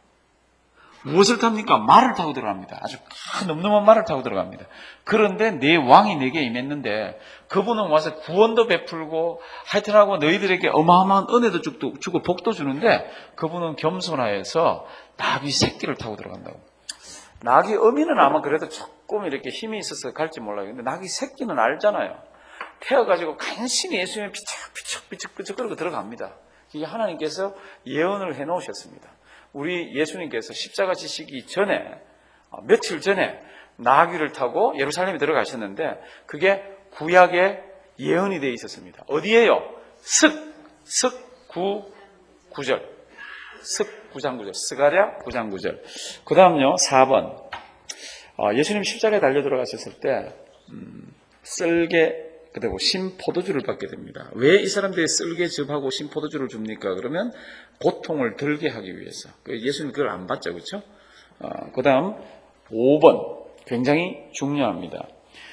무엇을 탑니까? 말을 타고 들어갑니다. 아주 큰 늠름한 말을 타고 들어갑니다. 그런데 내 왕이 내게 임했는데 그분은 와서 구원도 베풀고 하여튼하고 너희들에게 어마어마한 은혜도 주고, 주고 복도 주는데 그분은 겸손하여서 나귀 새끼를 타고 들어간다고. 나귀 어미는 아마 그래도 조금 이렇게 힘이 있어서 갈지 몰라요. 근데 나귀 새끼는 알잖아요. 태워가지고 간신히 예수님의 비척비척 비척비척 그러고 들어갑니다. 이게 하나님께서 예언을 해놓으셨습니다. 우리 예수님께서 십자가 지시기 전에, 며칠 전에 나귀를 타고 예루살렘에 들어가셨는데 그게 구약의 예언이 되어 있었습니다. 어디에요? 슥, 슥 구, 구 절. 슥 구 장 구 절. 스가랴 구 장 구 절. 그 다음요, 사 번. 예수님 십자가에 달려 들어가셨을 때, 음, 쓸개 그리고 신포도주를 받게 됩니다. 왜 이 사람들이 쓸개즙하고 신포도주를 줍니까? 그러면 고통을 덜게 하기 위해서. 예수님 그걸 안 받죠, 그렇죠? 어, 그 다음 오 번 굉장히 중요합니다.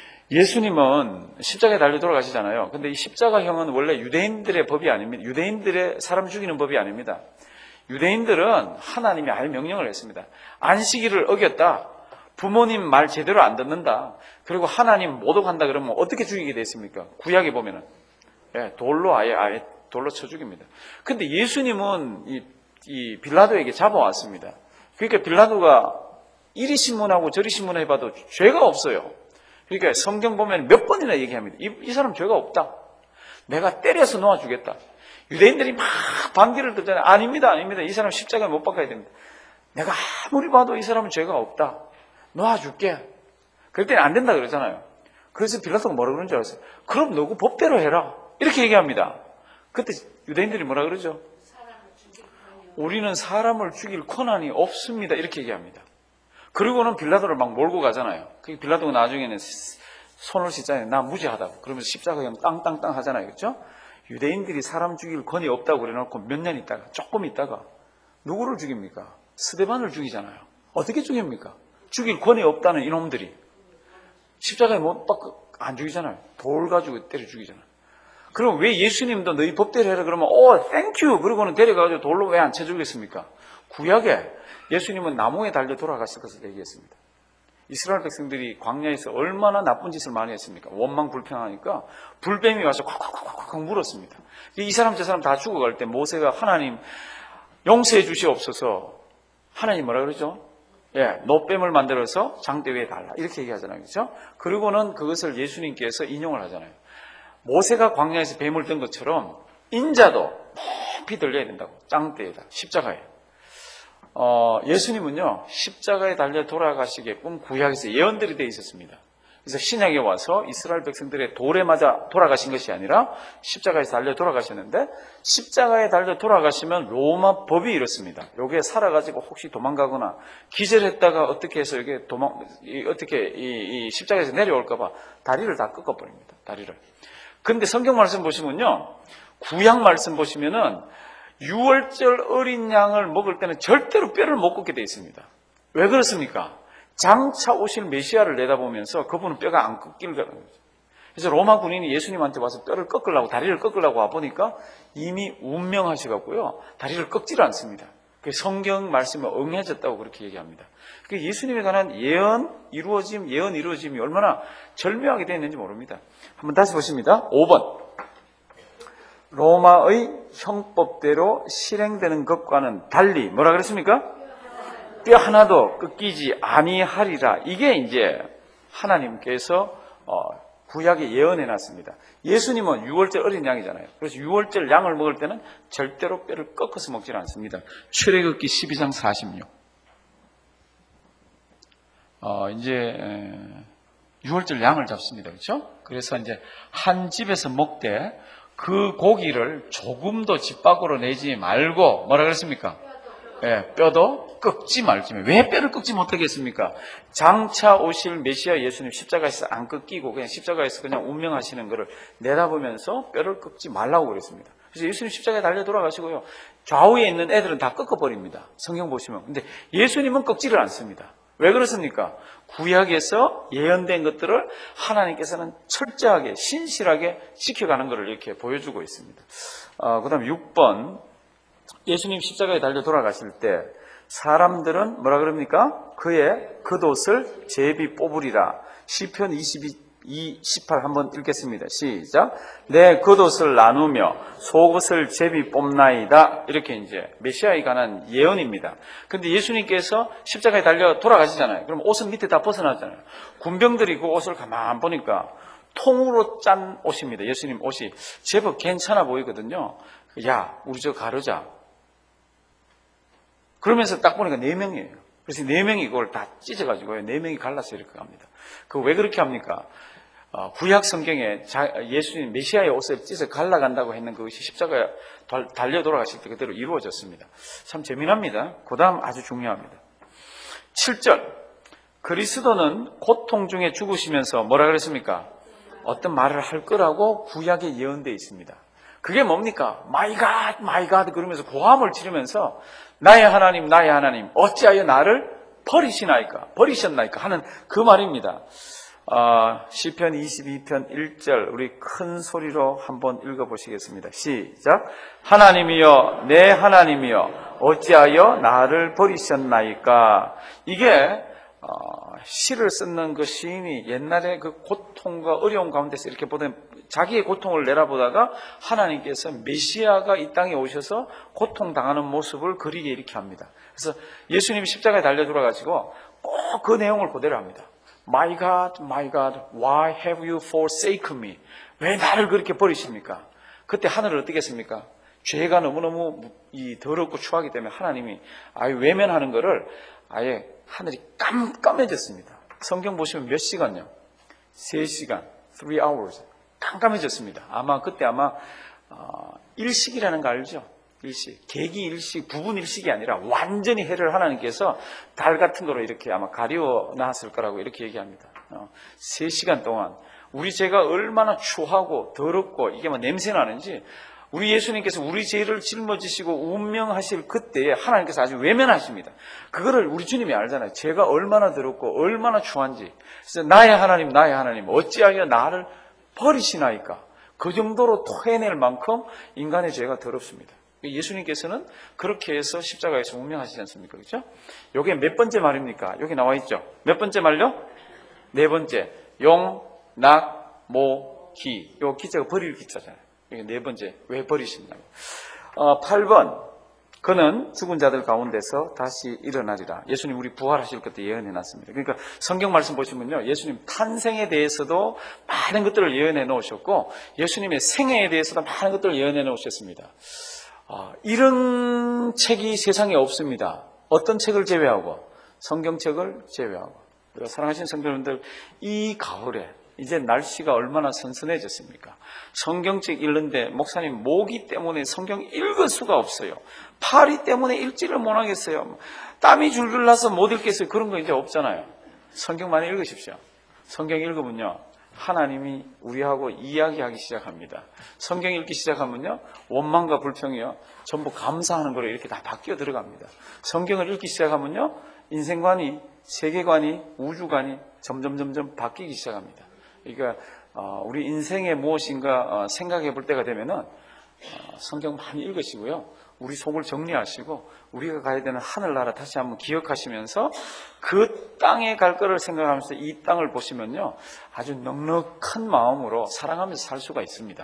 예수님은 십자가에 달려 돌아가시잖아요. 근데 이 십자가형은 원래 유대인들의 법이 아닙니다. 유대인들의 사람 죽이는 법이 아닙니다. 유대인들은 하나님이 아예 명령을 했습니다. 안식일을 어겼다. 부모님 말 제대로 안 듣는다. 그리고 하나님 모독한다 그러면 어떻게 죽이게 돼 있습니까? 구약에 보면은 예, 돌로 아예 아예 돌로 쳐 죽입니다. 근데 예수님은 이, 이 빌라도에게 잡아왔습니다. 그러니까 빌라도가 이리 신문하고 저리 신문해봐도 죄가 없어요. 그러니까 성경 보면 몇 번이나 얘기합니다. 이, 이 사람 죄가 없다. 내가 때려서 놓아주겠다. 유대인들이 막 반기를 들잖아요. 아닙니다, 아닙니다. 이 사람 십자가에 못 박아야 됩니다. 내가 아무리 봐도 이 사람은 죄가 없다. 놓아줄게. 그럴 때는 안 된다 그러잖아요. 그래서 빌라도가 뭐라 그러는 줄 알았어요? 그럼 너그 법대로 해라. 이렇게 얘기합니다. 그때 유대인들이 뭐라 그러죠? 우리는 사람을 죽일 권한이 없습니다. 이렇게 얘기합니다. 그리고는 빌라도를 막 몰고 가잖아요. 그 빌라도가 나중에는 손을 씻잖아요. 나 무죄하다고. 그러면서 십자가 그냥 땅땅땅 하잖아요. 그렇죠? 유대인들이 사람 죽일 권이 없다고 그래놓고 몇 년 있다가 조금 있다가 누구를 죽입니까? 스데반을 죽이잖아요. 어떻게 죽입니까? 죽일 권이 없다는 이놈들이 십자가에 못 박고 안 죽이잖아요. 돌 가지고 때려 죽이잖아요. 그럼 왜 예수님도 너희 법대로 해라 그러면 오 땡큐 그러고는 데려가지고 돌로 왜 안 쳐 죽였습니까? 구약에 예수님은 나무에 달려 돌아갔을 것을 얘기했습니다. 이스라엘 백성들이 광야에서 얼마나 나쁜 짓을 많이 했습니까? 원망 불평하니까 불뱀이 와서 콱콱콱콱 물었습니다. 이 사람 저 사람 다 죽어갈 때 모세가 하나님 용서해 주시옵소서. 하나님 뭐라 그러죠? 예, 노뱀을 만들어서 장대 위에 달라. 이렇게 얘기하잖아요. 그렇죠? 그리고는 그것을 예수님께서 인용을 하잖아요. 모세가 광야에서 뱀을 든 것처럼 인자도 높이 들려야 된다고. 장대에다. 십자가에. 어, 예수님은요, 십자가에 달려 돌아가시게끔 구약에서 예언들이 되어 있었습니다. 그래서 신약에 와서 이스라엘 백성들의 돌에 맞아 돌아가신 것이 아니라 십자가에서 달려 돌아가셨는데 십자가에 달려 돌아가시면 로마 법이 이렇습니다. 여기에 살아가지고 혹시 도망가거나 기절했다가 어떻게 해서 이게 도망, 이, 어떻게 이, 이 십자가에서 내려올까봐 다리를 다 꺾어버립니다. 다리를. 근데 성경 말씀 보시면요, 구약 말씀 보시면은 유월절 어린 양을 먹을 때는 절대로 뼈를 못 꺾게 되어 있습니다. 왜 그렇습니까? 장차 오실 메시아를 내다보면서 그분은 뼈가 안 꺾이는 거죠. 그래서 로마 군인이 예수님한테 와서 뼈를 꺾으려고, 다리를 꺾으려고 와보니까 이미 운명하셔갖고요, 다리를 꺾지를 않습니다. 성경 말씀에 응해졌다고 그렇게 얘기합니다. 예수님에 관한 예언 이루어짐, 예언 이루어짐이 얼마나 절묘하게 되어 있는지 모릅니다. 한번 다시 보십니다. 오 번. 로마의 형법대로 실행되는 것과는 달리 뭐라 그랬습니까? 뼈 하나도 꺾이지 아니하리라. 이게 이제 하나님께서 구약에 예언해 놨습니다. 예수님은 유월절 어린 양이잖아요. 그래서 유월절 양을 먹을 때는 절대로 뼈를 꺾어서 먹지 않습니다. 출애굽기 십이 장 사십육. 어, 이제 유월절 양을 잡습니다. 그렇죠? 그래서 이제 한 집에서 먹되 그 고기를 조금도 집 밖으로 내지 말고 뭐라 그랬습니까? 예, 뼈도 꺾지 말지. 왜 뼈를 꺾지 못하겠습니까? 장차 오실 메시아 예수님 십자가에서 안 꺾이고 그냥 십자가에서 그냥 운명하시는 것을 내다보면서 뼈를 꺾지 말라고 그랬습니다. 그래서 예수님 십자가에 달려 돌아가시고요, 좌우에 있는 애들은 다 꺾어버립니다. 성경 보시면. 근데 예수님은 꺾지를 않습니다. 왜 그렇습니까? 구약에서 예언된 것들을 하나님께서는 철저하게 신실하게 지켜가는 것을 이렇게 보여주고 있습니다. 어, 그 다음 육 번. 예수님 십자가에 달려 돌아가실 때 사람들은 뭐라 그럽니까? 그의 겉옷을 제비 뽑으리라. 시편 이십이, 십팔 한번 읽겠습니다. 시작. 내 겉옷을 나누며 속옷을 제비 뽑나이다. 이렇게 이제 메시아에 관한 예언입니다. 근데 예수님께서 십자가에 달려 돌아가시잖아요. 그럼 옷은 밑에 다 벗어나잖아요. 군병들이 그 옷을 가만 보니까 통으로 짠 옷입니다. 예수님 옷이 제법 괜찮아 보이거든요. 야, 우리 저 가르자. 그러면서 딱 보니까 네 명이에요. 그래서 네 명이 그걸 다 찢어가지고요, 네 명이 갈라서 이렇게 갑니다. 그 왜 그렇게 합니까? 어, 구약 성경에 자, 예수님 메시아의 옷을 찢어 갈라간다고 했는 그것이 십자가에 달려 돌아가실 때 그대로 이루어졌습니다. 참 재미납니다. 그 다음 아주 중요합니다. 칠 절. 그리스도는 고통 중에 죽으시면서 뭐라 그랬습니까? 어떤 말을 할 거라고 구약에 예언되어 있습니다. 그게 뭡니까? 마이 갓, 마이 갓 그러면서 고함을 지르면서 나의 하나님, 나의 하나님 어찌하여 나를 버리시나이까, 버리셨나이까 하는 그 말입니다. 어, 시편 이십이 편 일 절 우리 큰 소리로 한번 읽어보시겠습니다. 시작. 하나님이여, 내 하나님이여 어찌하여 나를 버리셨나이까. 이게 어, 시를 쓰는 그 시인이 옛날에 그 고통과 어려움 가운데서 이렇게 보던 자기의 고통을 내다보다가 하나님께서 메시아가 이 땅에 오셔서 고통당하는 모습을 그리게 이렇게 합니다. 그래서 예수님이 십자가에 달려 들어가지고 꼭 그 내용을 그대로 합니다. My God, my God, why have you forsaken me? 왜 나를 그렇게 버리십니까? 그때 하늘을 어떻게 했습니까? 죄가 너무너무 이 더럽고 추하기 때문에 하나님이 아예 외면하는 것을 아예 하늘이 깜깜해졌습니다. 성경 보시면 몇 시간요? 세 시간, three hours. 깜깜해졌습니다. 아마 그때 아마 어, 일식이라는 거 알죠? 일식, 계기 일식, 부분 일식이 아니라 완전히 해를 하나님께서 달 같은 거로 이렇게 아마 가리워 놨을 거라고 이렇게 얘기합니다. 어, 세 시간 동안 우리 죄가 얼마나 추하고 더럽고 이게 막 냄새 나는지 우리 예수님께서 우리 죄를 짊어지시고 운명하실 그때에 하나님께서 아주 외면하십니다. 그거를 우리 주님이 알잖아요. 죄가 얼마나 더럽고 얼마나 추한지. 그래서 나의 하나님, 나의 하나님 어찌하여 나를 버리시나이까. 그 정도로 토해낼 만큼 인간의 죄가 더럽습니다. 예수님께서는 그렇게 해서 십자가에서 운명하시지 않습니까? 그렇죠? 이게 몇 번째 말입니까? 여기 나와 있죠. 몇 번째 말요? 네 번째. 용, 낙, 모, 기. 요 기자가 버릴 기자잖아요. 이게 네 번째. 왜 버리신다고? 어, 팔 번. 그는 죽은 자들 가운데서 다시 일어나리라. 예수님 우리 부활하실 그때 예언해 놨습니다. 그러니까 성경 말씀 보시면요. 예수님 탄생에 대해서도 많은 것들을 예언해 놓으셨고 예수님의 생애에 대해서도 많은 것들을 예언해 놓으셨습니다. 아, 이런 책이 세상에 없습니다. 어떤 책을 제외하고? 성경책을 제외하고. 사랑하시는 성도님들, 이 가을에 이제 날씨가 얼마나 선선해졌습니까? 성경책 읽는데 목사님 모기 때문에 성경 읽을 수가 없어요. 파리 때문에 읽지를 못하겠어요. 땀이 줄줄 나서 못 읽겠어요. 그런 거 이제 없잖아요. 성경만 읽으십시오. 성경 읽으면요. 하나님이 우리하고 이야기하기 시작합니다. 성경 읽기 시작하면요. 원망과 불평이요. 전부 감사하는 거로 이렇게 다 바뀌어 들어갑니다. 성경을 읽기 시작하면요. 인생관이, 세계관이, 우주관이 점점 점점 바뀌기 시작합니다. 그러니까 우리 인생에 무엇인가 생각해 볼 때가 되면은 성경 많이 읽으시고요. 우리 속을 정리하시고 우리가 가야 되는 하늘나라 다시 한번 기억하시면서 그 땅에 갈 거를 생각하면서 이 땅을 보시면요. 아주 넉넉한 마음으로 사랑하면서 살 수가 있습니다.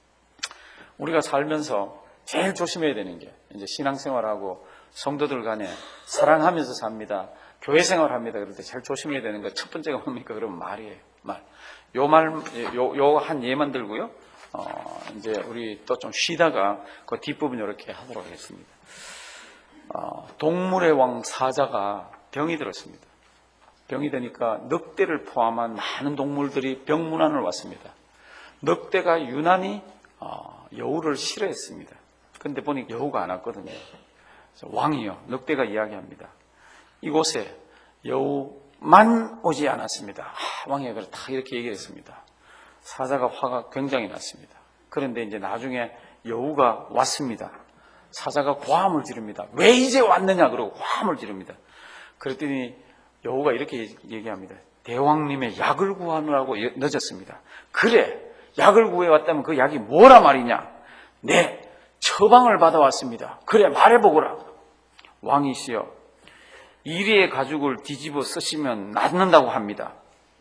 우리가 살면서 제일 조심해야 되는 게 이제 신앙생활하고 성도들 간에 사랑하면서 삽니다. 교회 생활합니다. 그럴 때 제일 조심해야 되는 거 첫 번째가 뭡니까? 그러면 말이에요. 말. 요 말, 요, 요 한 예만 들고요. 어, 이제 우리 또 좀 쉬다가 그 뒷부분 이렇게 하도록 하겠습니다. 어, 동물의 왕 사자가 병이 들었습니다. 병이 되니까 늑대를 포함한 많은 동물들이 병문안을 왔습니다. 늑대가 유난히 어, 여우를 싫어했습니다. 그런데 보니 여우가 안 왔거든요. 왕이요. 늑대가 이야기합니다. 이곳에 여우만 오지 않았습니다. 아, 왕이 다 이렇게 얘기했습니다. 사자가 화가 굉장히 났습니다. 그런데 이제 나중에 여우가 왔습니다. 사자가 고함을 지릅니다. 왜 이제 왔느냐 그러고 고함을 지릅니다. 그랬더니 여우가 이렇게 얘기합니다. 대왕님의 약을 구하느라고 늦었습니다. 그래, 약을 구해왔다면 그 약이 뭐라 말이냐? 네, 처방을 받아왔습니다. 그래, 말해보거라. 왕이시여, 이리의 가죽을 뒤집어 쓰시면 낫는다고 합니다.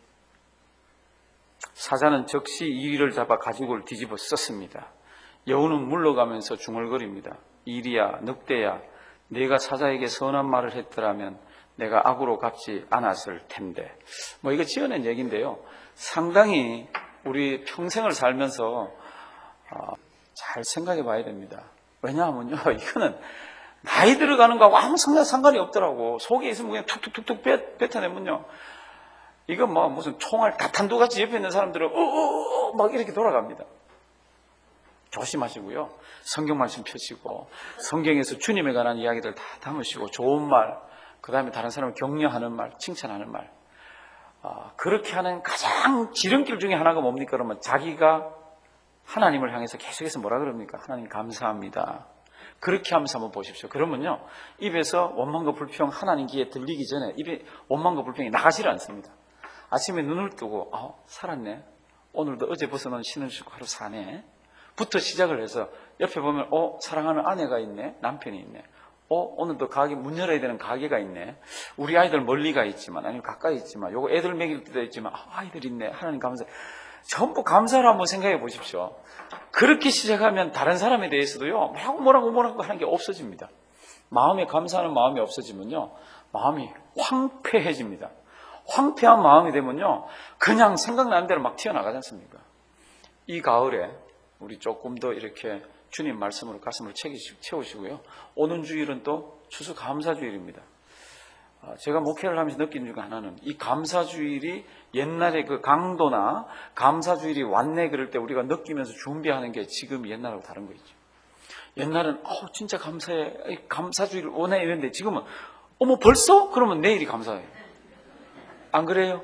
사자는 즉시 이리를 잡아 가죽을 뒤집어 썼습니다. 여우는 물러가면서 중얼거립니다. 이리야, 늑대야, 내가 사자에게 선한 말을 했더라면 내가 악으로 갚지 않았을 텐데. 뭐 이거 지어낸 얘기인데요. 상당히 우리 평생을 살면서 잘 생각해 봐야 됩니다. 왜냐하면요, 이거는 나이 들어가는 거하고 아무 상관이 없더라고. 속에 있으면 그냥 툭툭툭툭 뱉어내면요. 이거 뭐 무슨 총알 다탄두같이 옆에 있는 사람들은 어어어 막 이렇게 돌아갑니다. 조심하시고요. 성경 말씀 펴시고 성경에서 주님에 관한 이야기들 다 담으시고 좋은 말, 그 다음에 다른 사람을 격려하는 말, 칭찬하는 말. 아, 그렇게 하는 가장 지름길 중에 하나가 뭡니까? 그러면 자기가 하나님을 향해서 계속해서 뭐라 그럽니까? 하나님 감사합니다. 그렇게 하면서 한번 보십시오. 그러면요, 입에서 원망과 불평 하나님 귀에 들리기 전에 입에 원망과 불평이 나가질 않습니다. 아침에 눈을 뜨고 어, 살았네. 오늘도 어제 벗어놓은 신을 신고 하루 사네. 부터 시작을 해서 옆에 보면 어 사랑하는 아내가 있네. 남편이 있네. 어 오늘도 가게 문 열어야 되는 가게가 있네. 우리 아이들 멀리가 있지만 아니면 가까이 있지만 요거 애들 먹일 때도 있지만 아, 아이들 있네. 하나님 감사. 전부 감사를 한번 생각해 보십시오. 그렇게 시작하면 다른 사람에 대해서도요 뭐라고 뭐라고 뭐라고 하는 게 없어집니다. 마음에 감사하는 마음이 없어지면요 마음이 황폐해집니다. 황폐한 마음이 되면요 그냥 생각나는 대로 막 튀어나가지 않습니까? 이 가을에 우리 조금 더 이렇게 주님 말씀으로 가슴을 채우시고요. 오는 주일은 또 추수감사주일입니다. 제가 목회를 하면서 느낀 중에 하나는 이 감사주일이 옛날에 그 강도나 감사주일이 왔네 그럴 때 우리가 느끼면서 준비하는 게 지금 옛날하고 다른 거 있죠. 옛날은 어 진짜 감사해 감사주일 오네 이랬는데 지금은 어머 벌써? 그러면 내일이 감사해요. 안 그래요?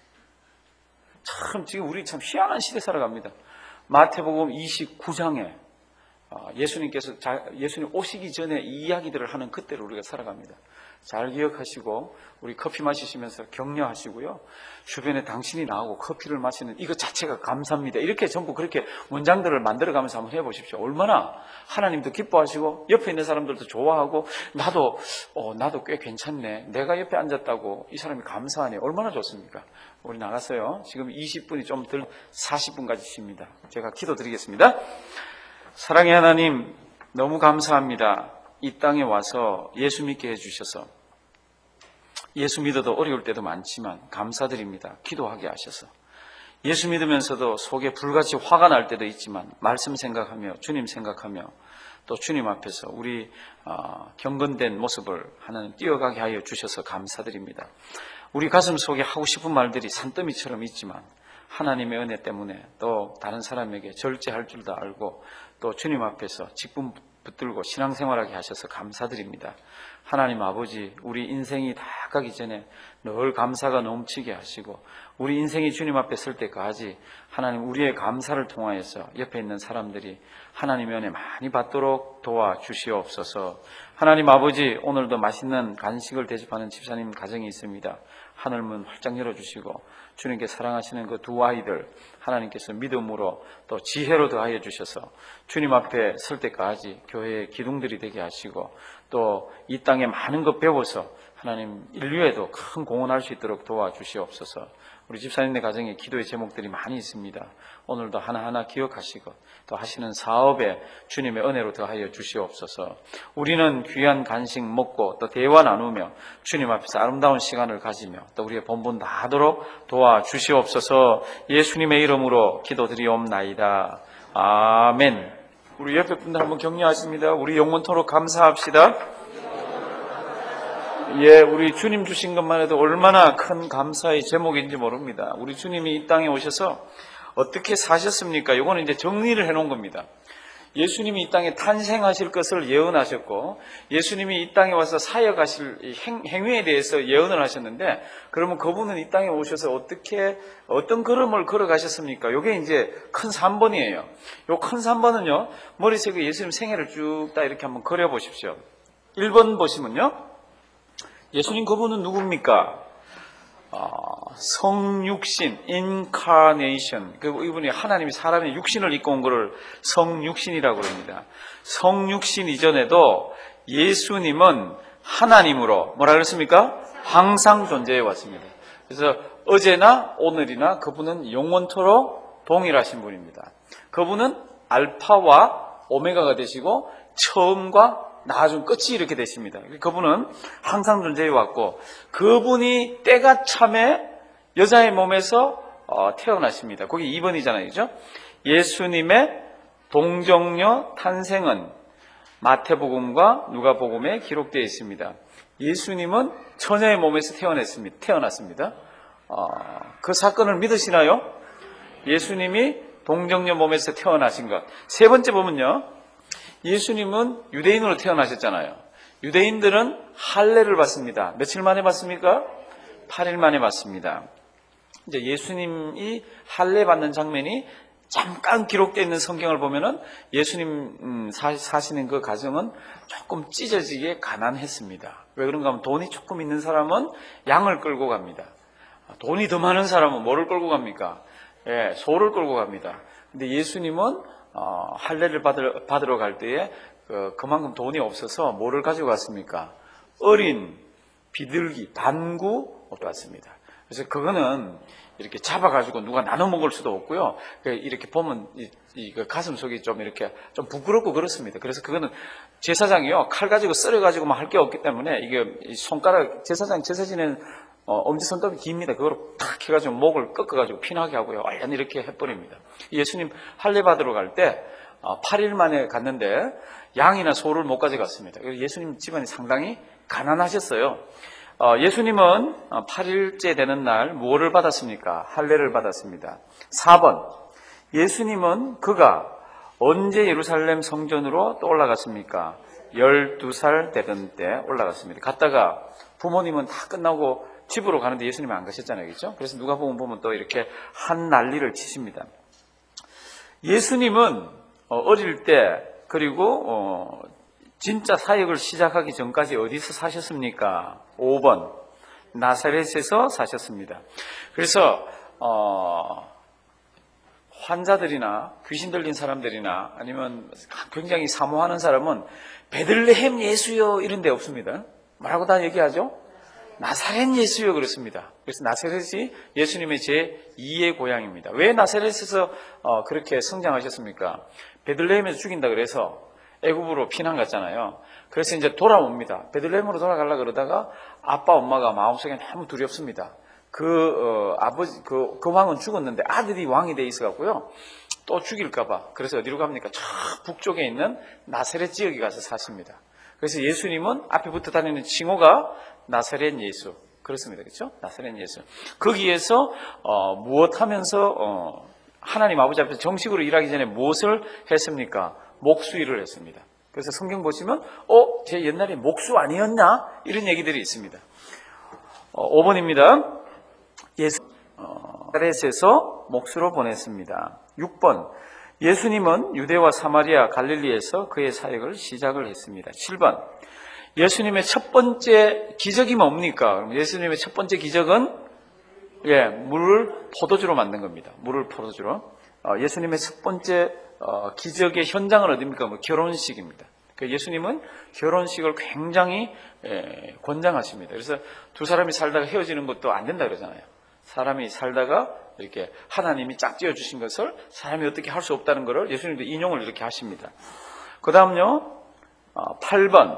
참 지금 우리 참 희한한 시대 살아갑니다. 마태복음 이십구 장에 예수님께서 예수님 오시기 전에 이 이야기들을 하는 그때로 우리가 살아갑니다. 잘 기억하시고 우리 커피 마시시면서 격려하시고요. 주변에 당신이 나오고 커피를 마시는 이것 자체가 감사합니다. 이렇게 전부 그렇게 문장들을 만들어가면서 한번 해보십시오. 얼마나 하나님도 기뻐하시고 옆에 있는 사람들도 좋아하고 나도 어, 나도 꽤 괜찮네. 내가 옆에 앉았다고 이 사람이 감사하네. 얼마나 좋습니까? 우리 나갔어요. 지금 이십 분이 좀 덜 사십 분까지 쉽니다. 제가 기도드리겠습니다. 사랑의 하나님 너무 감사합니다. 이 땅에 와서 예수 믿게 해주셔서 예수 믿어도 어려울 때도 많지만 감사드립니다. 기도하게 하셔서 예수 믿으면서도 속에 불같이 화가 날 때도 있지만 말씀 생각하며 주님 생각하며 또 주님 앞에서 우리 경건된 모습을 하나님 띄어가게 하여 주셔서 감사드립니다. 우리 가슴 속에 하고 싶은 말들이 산더미처럼 있지만 하나님의 은혜 때문에 또 다른 사람에게 절제할 줄도 알고 또 주님 앞에서 직분 붙들고 신앙생활하게 하셔서 감사드립니다. 하나님 아버지 우리 인생이 다 가기 전에 늘 감사가 넘치게 하시고 우리 인생이 주님 앞에 설 때까지 하나님 우리의 감사를 통하여서 옆에 있는 사람들이 하나님의 은혜 많이 받도록 도와주시옵소서. 하나님 아버지 오늘도 맛있는 간식을 대접하는 집사님 가정이 있습니다. 하늘문 활짝 열어주시고 주님께 사랑하시는 그 두 아이들 하나님께서 믿음으로 또 지혜로 더하여 주셔서 주님 앞에 설 때까지 교회의 기둥들이 되게 하시고 또 이 땅에 많은 것 배워서 하나님 인류에도 큰 공헌할 수 있도록 도와주시옵소서. 우리 집사님네 가정에 기도의 제목들이 많이 있습니다. 오늘도 하나하나 기억하시고 또 하시는 사업에 주님의 은혜로 더하여 주시옵소서. 우리는 귀한 간식 먹고 또 대화 나누며 주님 앞에서 아름다운 시간을 가지며 또 우리의 본분 다하도록 도와주시옵소서. 예수님의 이름으로 기도드리옵나이다. 아멘. 우리 옆에 분들 한번 격려하십니다. 우리 영원토록 감사합시다. 예, 우리 주님 주신 것만 해도 얼마나 큰 감사의 제목인지 모릅니다. 우리 주님이 이 땅에 오셔서 어떻게 사셨습니까? 이거는 이제 정리를 해놓은 겁니다. 예수님이 이 땅에 탄생하실 것을 예언하셨고 예수님이 이 땅에 와서 사역하실 행, 행위에 대해서 예언을 하셨는데 그러면 그분은 이 땅에 오셔서 어떻게 어떤 걸음을 걸어가셨습니까? 이게 이제 큰 삼 번이에요. 이 큰 삼 번은요 머릿속에 예수님 생애를 쭉 다 이렇게 한번 그려보십시오. 일 번 보시면요 예수님 그분은 누굽니까? 어, 성육신, incarnation. 그 이분이 하나님이 사람의 육신을 입고 온 것을 성육신이라고 합니다. 성육신 이전에도 예수님은 하나님으로 뭐라 그랬습니까? 항상 존재해 왔습니다. 그래서 어제나 오늘이나 그분은 영원토록 동일하신 분입니다. 그분은 알파와 오메가가 되시고 처음과 나중 끝이 이렇게 되십니다. 그분은 항상 존재해 왔고 그분이 때가 참에 여자의 몸에서 태어나십니다. 거기 이 번이잖아요. 그죠? 예수님의 동정녀 탄생은 마태복음과 누가복음에 기록되어 있습니다. 예수님은 처녀의 몸에서 태어났습니다. 태어났습니다. 어, 그 사건을 믿으시나요? 예수님이 동정녀 몸에서 태어나신 것. 세 번째 보면요. 예수님은 유대인으로 태어나셨잖아요. 유대인들은 할례를 받습니다. 며칠 만에 받습니까? 팔 일 만에 받습니다. 이제 예수님이 할례 받는 장면이 잠깐 기록되어 있는 성경을 보면은 예수님 음, 사, 사시는 그 가정은 조금 찢어지게 가난했습니다. 왜 그런가 하면 돈이 조금 있는 사람은 양을 끌고 갑니다. 돈이 더 많은 사람은 뭐를 끌고 갑니까? 예, 소를 끌고 갑니다. 근데 예수님은 어, 할례를 받으러, 받으러 갈 때에 그, 그만큼 돈이 없어서 뭐를 가지고 갔습니까? 어린 비둘기, 단구 왔습니다. 그래서 그거는 이렇게 잡아가지고 누가 나눠 먹을 수도 없고요. 이렇게 보면 이, 이 가슴 속이 좀 이렇게 좀 부끄럽고 그렇습니다. 그래서 그거는 제사장이요 칼 가지고 썰어가지고 할 게 없기 때문에 이게 손가락 제사장 제사 지내는 어, 엄지 손톱이 깁니다. 그거로 탁 해가지고 목을 꺾어가지고 피나게 하고요. 완전 이렇게 해버립니다. 예수님 할례 받으러 갈 때 어, 팔 일 만에 갔는데 양이나 소를 못 가져갔습니다. 그래서 예수님 집안이 상당히 가난하셨어요. 어, 예수님은 팔 일째 되는 날 무엇을 받았습니까? 할례를 받았습니다. 사 번 예수님은 그가 언제 예루살렘 성전으로 또 올라갔습니까? 열두 살 되던 때 올라갔습니다. 갔다가 부모님은 다 끝나고 집으로 가는데 예수님은 안 가셨잖아요. 그렇죠? 그래서 누가복음 보면 또 이렇게 한 난리를 치십니다. 예수님은 어릴 때 그리고 어, 진짜 사역을 시작하기 전까지 어디서 사셨습니까? 오 번 나사렛에서 사셨습니다. 그래서 어, 환자들이나 귀신 들린 사람들이나 아니면 굉장히 사모하는 사람은 베들레헴 예수요 이런 데 없습니다. 뭐라고 다 얘기하죠? 나사렛 예수요 그렇습니다. 그래서 나사렛이 예수님의 제이의 고향입니다. 왜 나사렛에서 어, 그렇게 성장하셨습니까? 베들레헴에서 죽인다 그래서 애굽으로 피난 갔잖아요. 그래서 이제 돌아옵니다. 베들레헴으로 돌아가려고 그러다가 아빠 엄마가 마음속에 너무 두렵습니다. 그 어, 아버지 그, 그 왕은 죽었는데 아들이 왕이 돼 있어갖고요. 또 죽일까봐. 그래서 어디로 갑니까? 저 북쪽에 있는 나사렛 지역에 가서 사십니다. 그래서 예수님은 앞에 붙어 다니는 칭호가 나사렛 예수. 그렇습니다. 그렇죠? 나사렛 예수. 거기에서 어, 무엇하면서 어, 하나님 아버지 앞에서 정식으로 일하기 전에 무엇을 했습니까? 목수일을 했습니다. 그래서 성경 보시면 어? 제 옛날에 목수 아니었나? 이런 얘기들이 있습니다. 어, 오 번입니다. 예수 나사렛에서 목수로 보냈습니다. 육 번 예수님은 유대와 사마리아 갈릴리에서 그의 사역을 시작을 했습니다. 칠 번 예수님의 첫 번째 기적이 뭡니까? 예수님의 첫 번째 기적은 예, 물을 포도주로 만든 겁니다. 물을 포도주로. 어, 예수님의 첫 번째 어, 기적의 현장은 어디입니까? 뭐 결혼식입니다. 그 예수님은 결혼식을 굉장히 예, 권장하십니다. 그래서 두 사람이 살다가 헤어지는 것도 안 된다 그러잖아요. 사람이 살다가 이렇게 하나님이 짝지어 주신 것을 사람이 어떻게 할 수 없다는 것을 예수님도 인용을 이렇게 하십니다. 그 다음요, 어, 팔 번.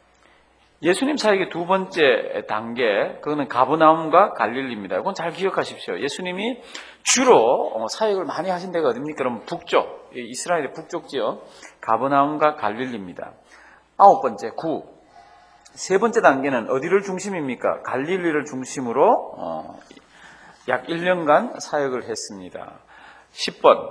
예수님 사역의 두 번째 단계, 그거는 가버나움과 갈릴리입니다. 이건 잘 기억하십시오. 예수님이 주로 사역을 많이 하신 데가 어디입니까? 그럼 북쪽, 이스라엘의 북쪽 지역, 가버나움과 갈릴리입니다. 아홉 번째, 구. 세 번째 단계는 어디를 중심입니까? 갈릴리를 중심으로 어, 약 일 년간 사역을 했습니다. 십 번.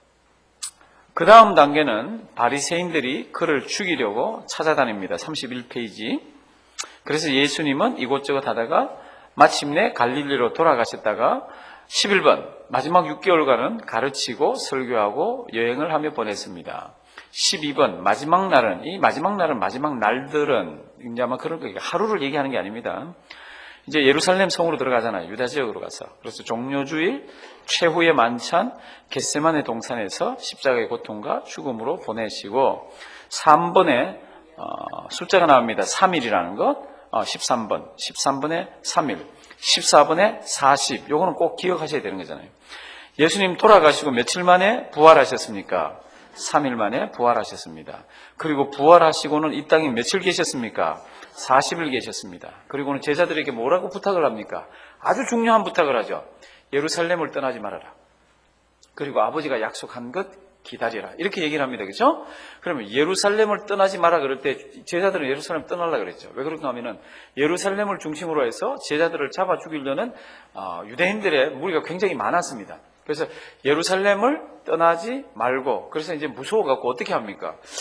그 다음 단계는 바리새인들이 그를 죽이려고 찾아다닙니다. 삼십일 페이지. 그래서 예수님은 이곳저곳 하다가 마침내 갈릴리로 돌아가셨다가 십일 번 마지막 육 개월간은 가르치고 설교하고 여행을 하며 보냈습니다. 십이 번 마지막 날은 이 마지막 날은 마지막 날들은 이제 아마 그런 거 하루를 얘기하는 게 아닙니다. 이제 예루살렘 성으로 들어가잖아요. 유다 지역으로 가서. 그래서 종료주일, 최후의 만찬, 겟세마네 동산에서 십자가의 고통과 죽음으로 보내시고 삼 번에 어, 숫자가 나옵니다. 삼 일이라는 것. 어, 십삼 번, 십삼 번에 삼 일, 십사 번에 사십. 요거는 꼭 기억하셔야 되는 거잖아요. 예수님 돌아가시고 며칠 만에 부활하셨습니까? 삼 일 만에 부활하셨습니다. 그리고 부활하시고는 이 땅에 며칠 계셨습니까? 사십 일 계셨습니다. 그리고는 제자들에게 뭐라고 부탁을 합니까? 아주 중요한 부탁을 하죠. 예루살렘을 떠나지 말아라. 그리고 아버지가 약속한 것 기다려라. 이렇게 얘기를 합니다. 그렇죠? 그러면 예루살렘을 떠나지 마라 그럴 때 제자들은 예루살렘 떠나려고 그랬죠. 왜 그런가 하면은 예루살렘을 중심으로 해서 제자들을 잡아 죽이려는 유대인들의 무리가 굉장히 많았습니다. 그래서 예루살렘을 떠나지 말고 그래서 이제 무서워갖고 어떻게 합니까?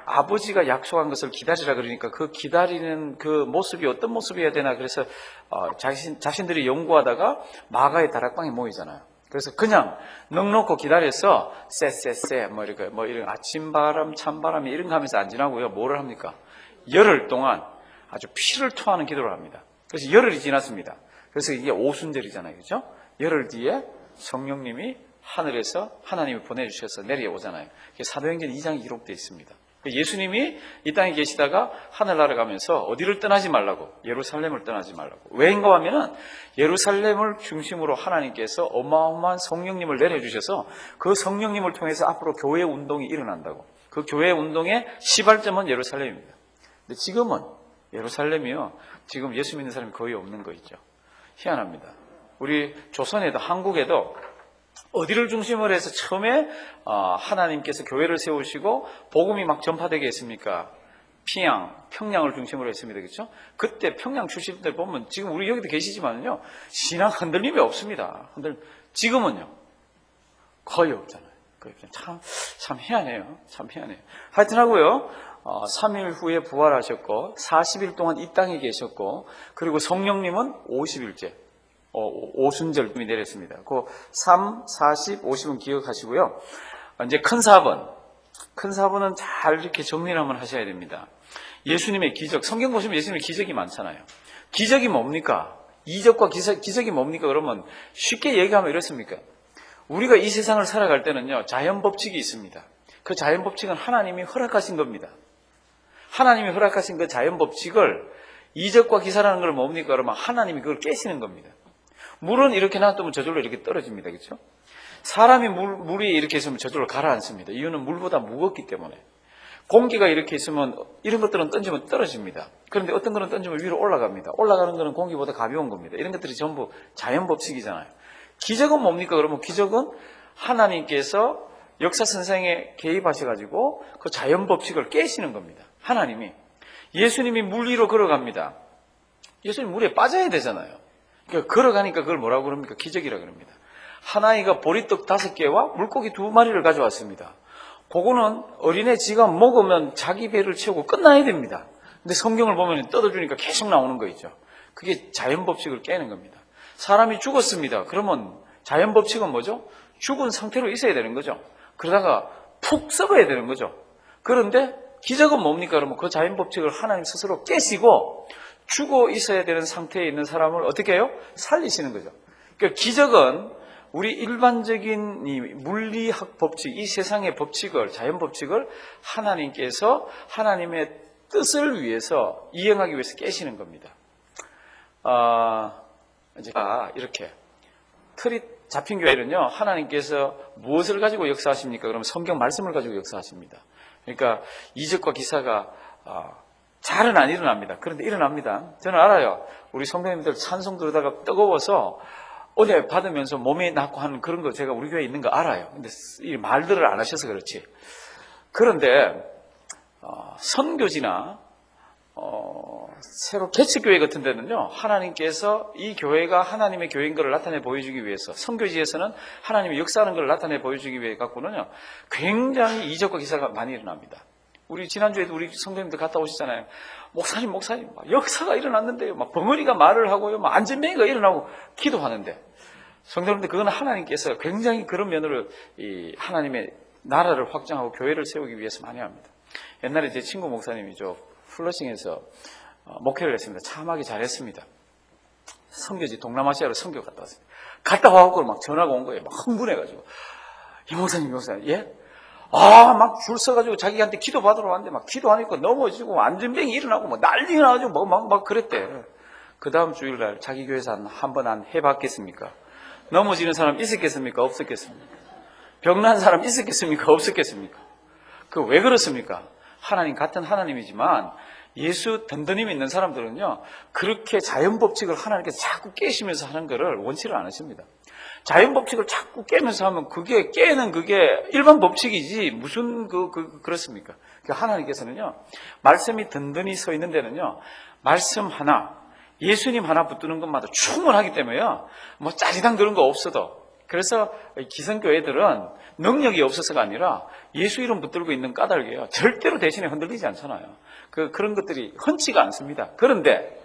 아버지가 약속한 것을 기다리라 그러니까 그 기다리는 그 모습이 어떤 모습이어야 되나 그래서 어, 자신, 자신들이 연구하다가 마가의 다락방에 모이잖아요. 그래서 그냥 넉넉고 기다려서 쎄쎄쎄 뭐 이렇게 뭐 이런 아침바람 찬바람이 이런 거 하면서 안 지나고요. 뭐를 합니까? 열흘 동안 아주 피를 토하는 기도를 합니다. 그래서 열흘이 지났습니다. 그래서 이게 오순절이잖아요. 그죠? 열흘 뒤에 성령님이 하늘에서 하나님이 보내주셔서 내려오잖아요. 사도행전 이 장에 기록되어 있습니다. 예수님이 이 땅에 계시다가 하늘나라 가면서 어디를 떠나지 말라고, 예루살렘을 떠나지 말라고. 왜인가 하면은 예루살렘을 중심으로 하나님께서 어마어마한 성령님을 내려주셔서 그 성령님을 통해서 앞으로 교회 운동이 일어난다고. 그 교회 운동의 시발점은 예루살렘입니다. 근데 지금은 예루살렘이요, 지금 예수 믿는 사람이 거의 없는 거 있죠. 희한합니다. 우리 조선에도 한국에도 어디를 중심으로 해서 처음에 하나님께서 교회를 세우시고 복음이 막 전파되게 했습니까? 평양, 평양을 중심으로 했습니다. 그렇죠? 그때 평양 출신들 보면 지금 우리 여기도 계시지만요, 신앙 흔들림이 없습니다. 흔들 지금은요 거의 없잖아요. 참, 참 희한해요. 참 희한해요. 하여튼 하고요, 어, 삼 일 후에 부활하셨고 사십 일 동안 이 땅에 계셨고, 그리고 성령님은 오십 일째 어, 오순절쯤이 내렸습니다. 그 삼, 사십, 오십은 기억하시고요. 이제 큰 사번, 큰 사번은 잘 이렇게 정리를 한번 하셔야 됩니다. 예수님의 기적, 성경 보시면 예수님의 기적이 많잖아요. 기적이 뭡니까? 이적과 기적, 기적이 뭡니까? 그러면 쉽게 얘기하면 이렇습니까? 우리가 이 세상을 살아갈 때는요, 자연 법칙이 있습니다. 그 자연 법칙은 하나님이 허락하신 겁니다. 하나님이 허락하신 그 자연 법칙을, 이적과 기사라는 걸 뭡니까? 그러면 하나님이 그걸 깨시는 겁니다. 물은 이렇게 놔두면 저절로 이렇게 떨어집니다. 그렇죠? 사람이 물, 물 위에 이렇게 있으면 저절로 가라앉습니다. 이유는 물보다 무겁기 때문에. 공기가 이렇게 있으면 이런 것들은 던지면 떨어집니다. 그런데 어떤 거는 던지면 위로 올라갑니다. 올라가는 거는 공기보다 가벼운 겁니다. 이런 것들이 전부 자연 법칙이잖아요. 기적은 뭡니까? 그러면 기적은 하나님께서 역사 선생에 개입하셔가지고 그 자연 법칙을 깨시는 겁니다. 하나님이. 예수님이 물 위로 걸어갑니다. 예수님 물에 빠져야 되잖아요. 그러니까 걸어가니까 그걸 뭐라고 그럽니까? 기적이라 그럽니다. 한 아이가 보리떡 다섯 개와 물고기 두 마리를 가져왔습니다. 그거는 어린애 지가 먹으면 자기 배를 채우고 끝나야 됩니다. 근데 성경을 보면 떠들주니까 계속 나오는 거 있죠. 그게 자연 법칙을 깨는 겁니다. 사람이 죽었습니다. 그러면 자연 법칙은 뭐죠? 죽은 상태로 있어야 되는 거죠. 그러다가 푹 썩어야 되는 거죠. 그런데 기적은 뭡니까? 그러면 그 자연 법칙을 하나님 스스로 깨시고 죽어 있어야 되는 상태에 있는 사람을 어떻게 해요? 살리시는 거죠. 그러니까 기적은 우리 일반적인 이 물리학 법칙, 이 세상의 법칙을, 자연 법칙을 하나님께서 하나님의 뜻을 위해서 이행하기 위해서 깨시는 겁니다. 아, 이제 이렇게 틀이 잡힌 교회는요, 하나님께서 무엇을 가지고 역사하십니까? 그러면 성경 말씀을 가지고 역사하십니다. 그러니까 이적과 기사가 아, 잘은 안 일어납니다. 그런데 일어납니다. 저는 알아요. 우리 성도님들 찬송 들으다가 뜨거워서 은혜 받으면서 몸이 낫고 하는 그런 거 제가 우리 교회에 있는 거 알아요. 근데 이 말들을 안 하셔서 그렇지. 그런데 어, 선교지나 어, 새로 개척교회 같은 데는요, 하나님께서 이 교회가 하나님의 교회인 것을 나타내 보여주기 위해서, 선교지에서는 하나님의 역사하는 것을 나타내 보여주기 위해 갖고는요, 굉장히 이적과 기사가 많이 일어납니다. 우리 지난주에도 우리 성도님들 갔다 오시잖아요. 목사님, 목사님, 막 역사가 일어났는데요. 막 벙어리가 말을 하고요. 막 안전뱅이가 일어나고 기도하는데. 성도님들, 그건 하나님께서 굉장히 그런 면으로 이 하나님의 나라를 확장하고 교회를 세우기 위해서 많이 합니다. 옛날에 제 친구 목사님이죠. 플러싱에서 목회를 했습니다. 참하게 잘했습니다. 선교지 동남아시아로 선교 갔다 왔습니다. 갔다 와갖고 막 전화가 온 거예요. 막 흥분해가지고. 이 목사님, 이 목사님, 예? 아, 막 줄 서가지고 자기한테 기도 받으러 왔는데 막 기도하니까 넘어지고 안전뱅이 일어나고 막 난리 나가지고 막, 막, 막 그랬대. 그 다음 주일날 자기 교회에서 한 번 안 해봤겠습니까? 넘어지는 사람 있었겠습니까? 없었겠습니까? 병난 사람 있었겠습니까? 없었겠습니까? 그 왜 그렇습니까? 하나님 같은 하나님이지만 예수 든든히 믿는 사람들은요, 그렇게 자연 법칙을 하나님께서 자꾸 깨시면서 하는 거를 원치를 않으십니다. 자연 법칙을 자꾸 깨면서 하면 그게 깨는 그게 일반 법칙이지 무슨 그, 그 그렇습니까? 하나님께서는요, 말씀이 든든히 서 있는 데는요, 말씀 하나, 예수님 하나 붙드는 것마다 충분하기 때문에요, 뭐 짜리당 그런 거 없어도 그래서 기성교회들은 능력이 없어서가 아니라 예수 이름 붙들고 있는 까닭이에요. 절대로 대신에 흔들리지 않잖아요. 그, 그런 것들이 흔치가 않습니다. 그런데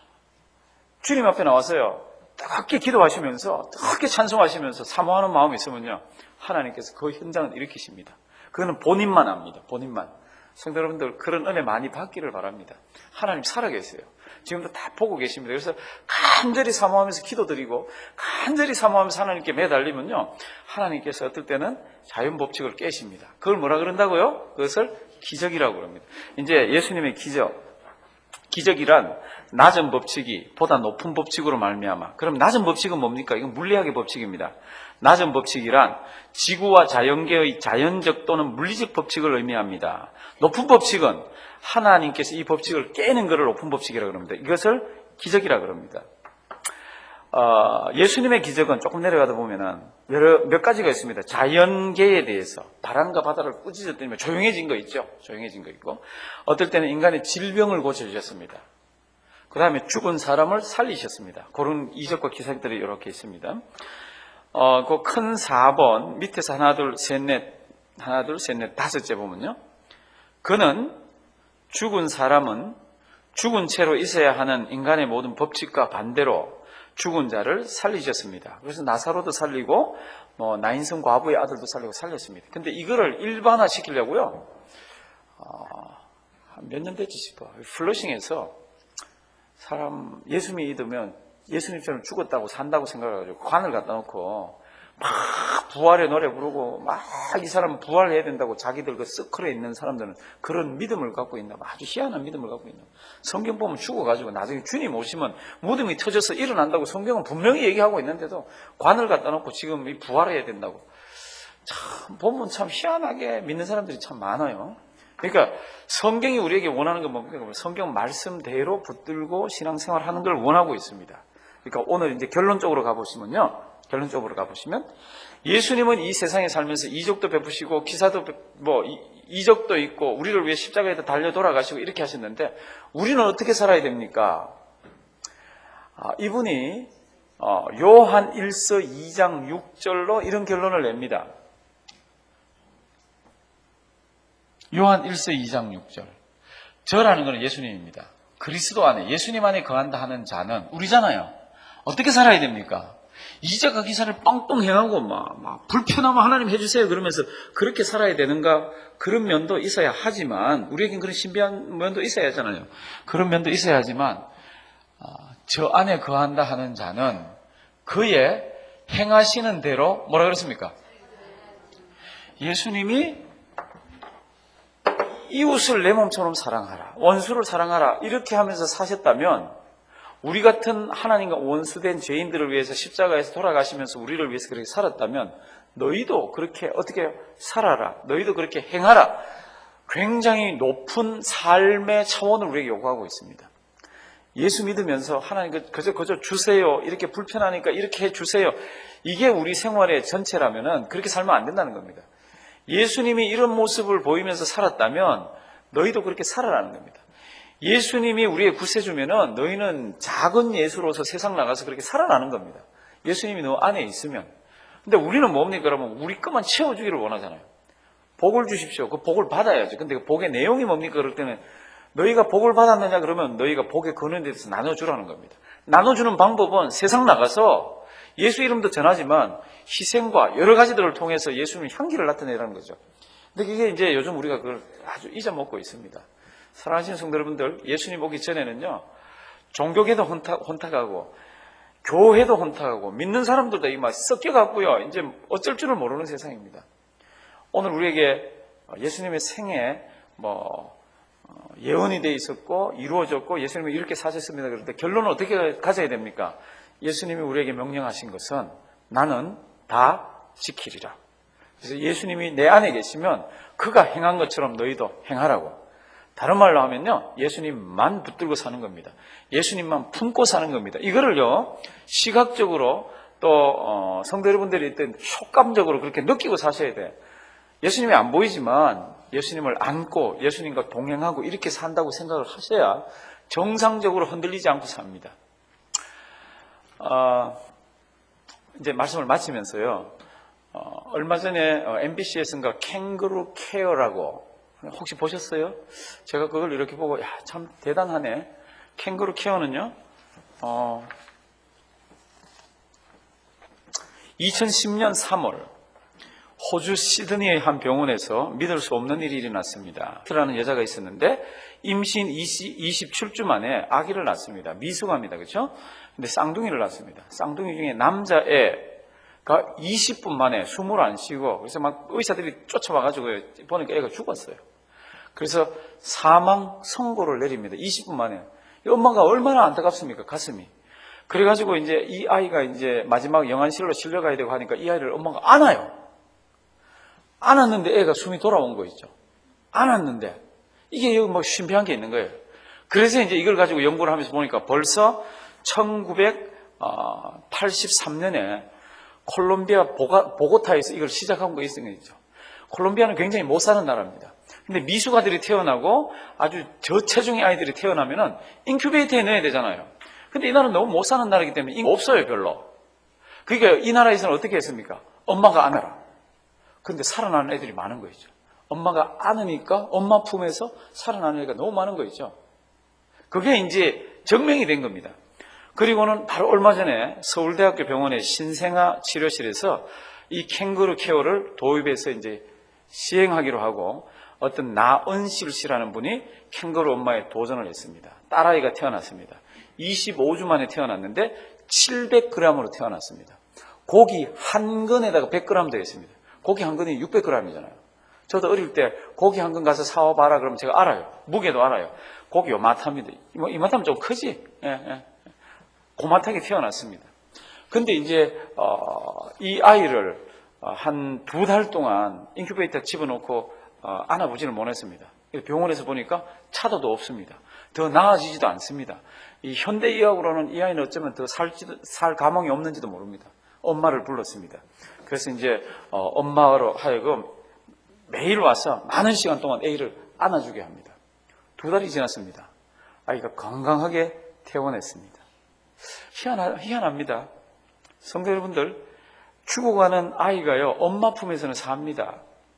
주님 앞에 나와서요, 뜨겁게 기도하시면서, 뜨겁게 찬송하시면서 사모하는 마음이 있으면요, 하나님께서 그 현장을 일으키십니다. 그거는 본인만 압니다. 본인만. 성도 여러분들, 그런 은혜 많이 받기를 바랍니다. 하나님 살아계세요. 지금도 다 보고 계십니다. 그래서 간절히 사모하면서 기도드리고 간절히 사모하면서 하나님께 매달리면요, 하나님께서 어떨 때는 자연법칙을 깨십니다. 그걸 뭐라 그런다고요? 그것을 기적이라고 그럽니다. 이제 예수님의 기적, 기적이란 낮은 법칙이 보다 높은 법칙으로 말미암아. 그럼 낮은 법칙은 뭡니까? 이건 물리학의 법칙입니다. 낮은 법칙이란 지구와 자연계의 자연적 또는 물리적 법칙을 의미합니다. 높은 법칙은 하나님께서 이 법칙을 깨는 것을 높은 법칙이라고 합니다. 이것을 기적이라고 합니다. 어, 예수님의 기적은 조금 내려가다 보면은 여러, 몇 가지가 있습니다. 자연계에 대해서 바람과 바다를 꾸짖었더니 조용해진 거 있죠. 조용해진 거 있고, 어떨 때는 인간의 질병을 고쳐주셨습니다. 그 다음에 죽은 사람을 살리셨습니다. 그런 이적과 기사들이 이렇게 있습니다. 어, 그 큰 사 번 밑에서 하나 둘 셋 넷 하나 둘 셋 넷 다섯째 보면요, 그는 죽은 사람은 죽은 채로 있어야 하는 인간의 모든 법칙과 반대로 죽은 자를 살리셨습니다. 그래서 나사로도 살리고 뭐 나인성 과부의 아들도 살리고 살렸습니다. 근데 이거를 일반화 시키려고요, 어, 몇 년 됐지 싶어. 플러싱에서 사람 예수 믿으면 예수님처럼 죽었다고 산다고 생각해가지고 관을 갖다 놓고 막 부활의 노래 부르고 막 이 사람 부활해야 된다고 자기들 그 서클에 있는 사람들은 그런 믿음을 갖고 있나 봐. 아주 희한한 믿음을 갖고 있나 봐. 성경 보면 죽어가지고 나중에 주님 오시면 무덤이 터져서 일어난다고 성경은 분명히 얘기하고 있는데도 관을 갖다 놓고 지금 이 부활해야 된다고. 참 보면 참 희한하게 믿는 사람들이 참 많아요. 그러니까 성경이 우리에게 원하는 건 뭡니까? 성경 말씀대로 붙들고 신앙생활하는 걸 원하고 있습니다. 그러니까 오늘 이제 결론적으로 가보시면요, 결론적으로 가보시면 예수님은 이 세상에 살면서 이적도 베푸시고 기사도 뭐 이적도 있고 우리를 위해 십자가에다 달려 돌아가시고 이렇게 하셨는데 우리는 어떻게 살아야 됩니까? 아, 이분이 어, 요한 일서 이 장 육 절로 이런 결론을 냅니다. 요한 일서 이 장 육 절. 저라는 것은 예수님입니다. 그리스도 안에, 예수님 안에 거한다 하는 자는 우리잖아요. 어떻게 살아야 됩니까? 이적과 기사를 뻥뻥 행하고 막, 막 불편하면 하나님 해주세요 그러면서 그렇게 살아야 되는가? 그런 면도 있어야 하지만, 우리에겐 그런 신비한 면도 있어야 하잖아요. 그런 면도 있어야 하지만 어, 저 안에 거한다 하는 자는 그의 행하시는 대로 뭐라 그랬습니까? 예수님이 이웃을 내 몸처럼 사랑하라, 원수를 사랑하라 이렇게 하면서 사셨다면, 우리 같은 하나님과 원수된 죄인들을 위해서 십자가에서 돌아가시면서 우리를 위해서 그렇게 살았다면 너희도 그렇게 어떻게 살아라, 너희도 그렇게 행하라, 굉장히 높은 삶의 차원을 우리에게 요구하고 있습니다. 예수 믿으면서 하나님 그저 그저 주세요, 이렇게 불편하니까 이렇게 해주세요, 이게 우리 생활의 전체라면은 그렇게 살면 안 된다는 겁니다. 예수님이 이런 모습을 보이면서 살았다면 너희도 그렇게 살아라는 겁니다. 예수님이 우리의 구세주면은 너희는 작은 예수로서 세상 나가서 그렇게 살아나는 겁니다. 예수님이 너 안에 있으면. 근데 우리는 뭡니까? 그러면 우리 것만 채워주기를 원하잖아요. 복을 주십시오. 그 복을 받아야죠. 근데 그 복의 내용이 뭡니까? 그럴 때는 너희가 복을 받았느냐 그러면 너희가 복의 근원에 대해서 나눠주라는 겁니다. 나눠주는 방법은 세상 나가서 예수 이름도 전하지만 희생과 여러 가지들을 통해서 예수님의 향기를 나타내라는 거죠. 근데 그게 이제 요즘 우리가 그걸 아주 잊어먹고 있습니다. 사랑하시는 성도 여러분들, 예수님 오기 전에는요, 종교계도 혼탁, 혼탁하고 교회도 혼탁하고 믿는 사람들도 막 섞여갖고요, 이제 어쩔 줄을 모르는 세상입니다. 오늘 우리에게 예수님의 생애 뭐 예언이 돼 있었고 이루어졌고 예수님이 이렇게 사셨습니다. 그런데 결론은 어떻게 가져야 됩니까? 예수님이 우리에게 명령하신 것은 나는 다 지키리라. 그래서 예수님이 내 안에 계시면 그가 행한 것처럼 너희도 행하라고. 다른 말로 하면요, 예수님만 붙들고 사는 겁니다. 예수님만 품고 사는 겁니다. 이거를요, 시각적으로 또 어, 성도 여러분들이 일단 효감적으로 그렇게 느끼고 사셔야 돼. 예수님이 안 보이지만 예수님을 안고 예수님과 동행하고 이렇게 산다고 생각을 하셔야 정상적으로 흔들리지 않고 삽니다. 어, 이제 말씀을 마치면서요, 어, 얼마 전에 어, 엠비씨에서인가 캥거루 케어라고 혹시 보셨어요? 제가 그걸 이렇게 보고 야, 참 대단하네. 캥거루 케어는요, 어, 이천십 년 삼월 호주 시드니의 한 병원에서 믿을 수 없는 일이 일어났습니다. 라는 여자가 있었는데 임신 이십칠 주 만에 아기를 낳습니다. 미숙아입니다. 그렇죠? 근데 쌍둥이를 낳습니다. 쌍둥이 중에 남자애가 이십 분 만에 숨을 안 쉬고, 그래서 막 의사들이 쫓아와가지고 보니까 애가 죽었어요. 그래서 사망 선고를 내립니다. 이십 분 만에. 엄마가 얼마나 안타깝습니까? 가슴이. 그래가지고 이제 이 아이가 이제 마지막 영안실로 실려가야 되고 하니까 이 아이를 엄마가 안아요. 안았는데 애가 숨이 돌아온 거 있죠. 안았는데 이게 여기 뭐 신비한 게 있는 거예요. 그래서 이제 이걸 가지고 연구를 하면서 보니까 벌써 천구백팔십삼 년에 콜롬비아 보가, 보고타에서 이걸 시작한 거 있는 거죠. 콜롬비아는 굉장히 못 사는 나라입니다. 근데 미숙아들이 태어나고 아주 저체중의 아이들이 태어나면은 인큐베이터에 넣어야 되잖아요. 근데 이 나라는 너무 못 사는 나라이기 때문에 인구가 없어요, 별로. 그러니까 이 나라에서는 어떻게 했습니까? 엄마가 안아라. 근데 살아나는 애들이 많은 거죠. 엄마가 안으니까 엄마 품에서 살아나는 애가 너무 많은 거죠. 그게 이제 증명이 된 겁니다. 그리고는 바로 얼마 전에 서울대학교 병원의 신생아 치료실에서 이 캥거루 케어를 도입해서 이제 시행하기로 하고, 어떤 나은실 씨라는 분이 캥거루 엄마에 도전을 했습니다. 딸아이가 태어났습니다. 이십오 주 만에 태어났는데 칠백 그램으로 태어났습니다. 고기 한 근에다가 백 그램 되어 있습니다. 고기 한 근이 육백 그램이잖아요. 저도 어릴 때 고기 한 근 가서 사와봐라 그러면 제가 알아요. 무게도 알아요. 고기 요만합니다. 이만하면 좀 크지? 예, 예. 고만하게 태어났습니다. 근데 이제 어, 이 아이를 한 두 달 동안 인큐베이터에 집어넣고 어, 안아보지는 못했습니다. 병원에서 보니까 차도도 없습니다. 더 나아지지도 않습니다. 이 현대의학으로는 이 아이는 어쩌면 더 살지도, 살 가망이 없는지도 모릅니다. 엄마를 불렀습니다. 그래서 이제 어, 엄마로 하여금 매일 와서 많은 시간 동안 애를 안아주게 합니다. 두 달이 지났습니다. 아이가 건강하게 퇴원했습니다. 희한하, 희한합니다. 성도 여러분들, 죽어가는 아이가요, 엄마 품에서는 삽니다.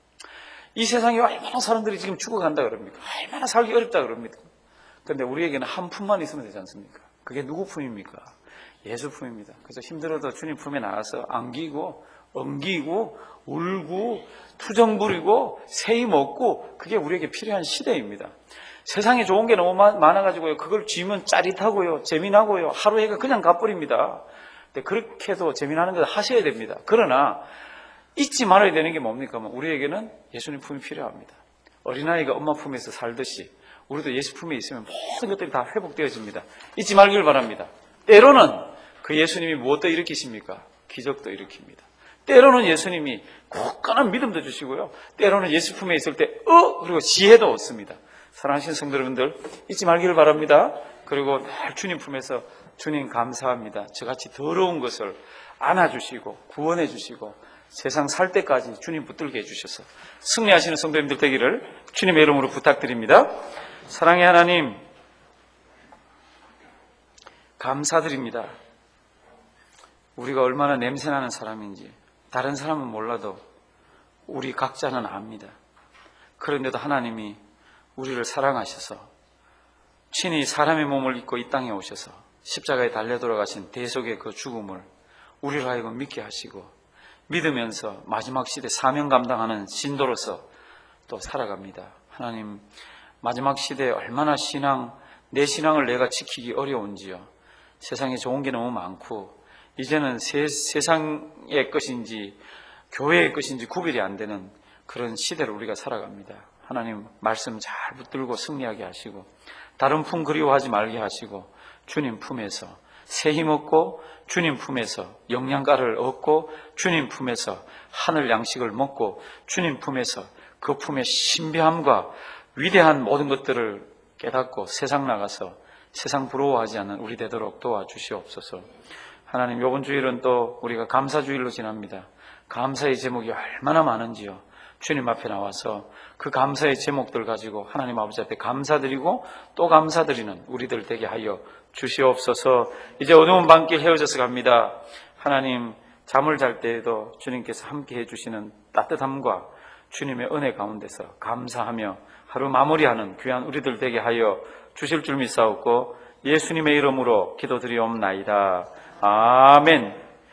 이 세상에 얼마나 사람들이 지금 죽어간다 그럽니까? 얼마나 살기 어렵다 그럽니까? 그런데 우리에게는 한 품만 있으면 되지 않습니까? 그게 누구 품입니까? 예수 품입니다. 그래서 힘들어도 주님 품에 나와서 안기고 엉기고 울고 투정 부리고 세이 먹고, 그게 우리에게 필요한 시대입니다. 세상에 좋은 게 너무 많아가지고요, 그걸 쥐면 짜릿하고요, 재미나고요, 하루해가 그냥 가버립니다. 근데 그렇게 해도 재미나는 걸 하셔야 됩니다. 그러나 잊지 말아야 되는 게 뭡니까? 우리에게는 예수님 품이 필요합니다. 어린아이가 엄마 품에서 살듯이 우리도 예수 품에 있으면 모든 것들이 다 회복되어집니다. 잊지 말길 바랍니다. 때로는 그 예수님이 무엇도 일으키십니까? 기적도 일으킵니다. 때로는 예수님이 굳건한 믿음도 주시고요, 때로는 예수 품에 있을 때 어! 그리고 지혜도 얻습니다. 사랑하시는 성도 여러분들, 잊지 말기를 바랍니다. 그리고 늘 주님 품에서 주님 감사합니다, 저같이 더러운 것을 안아주시고 구원해 주시고 세상 살 때까지 주님 붙들게 해주셔서 승리하시는 성도님들 되기를 주님의 이름으로 부탁드립니다. 사랑의 하나님, 감사드립니다. 우리가 얼마나 냄새나는 사람인지 다른 사람은 몰라도 우리 각자는 압니다. 그런데도 하나님이 우리를 사랑하셔서 친히 사람의 몸을 입고 이 땅에 오셔서 십자가에 달려 돌아가신 대속의 그 죽음을 우리를 하여금 믿게 하시고 믿으면서 마지막 시대 사명 감당하는 신도로서 또 살아갑니다. 하나님, 마지막 시대에 얼마나 신앙, 내 신앙을 내가 지키기 어려운지요. 세상에 좋은 게 너무 많고 이제는 세, 세상의 것인지 교회의 것인지 구별이 안 되는 그런 시대를 우리가 살아갑니다. 하나님, 말씀 잘 붙들고 승리하게 하시고 다른 품 그리워하지 말게 하시고 주님 품에서 새 힘 얻고 주님 품에서 영양가를 얻고 주님 품에서 하늘 양식을 먹고 주님 품에서 그 품의 신비함과 위대한 모든 것들을 깨닫고 세상 나가서 세상 부러워하지 않는 우리 되도록 도와주시옵소서. 하나님, 이번 주일은 또 우리가 감사주일로 지납니다. 감사의 제목이 얼마나 많은지요. 주님 앞에 나와서 그 감사의 제목들 가지고 하나님 아버지 앞에 감사드리고 또 감사드리는 우리들 되게 하여 주시옵소서. 이제 어두운 밤길 헤어져서 갑니다. 하나님, 잠을 잘 때에도 주님께서 함께 해주시는 따뜻함과 주님의 은혜 가운데서 감사하며 하루 마무리하는 귀한 우리들 되게 하여 주실 줄 믿사옵고 예수님의 이름으로 기도드리옵나이다. 아멘.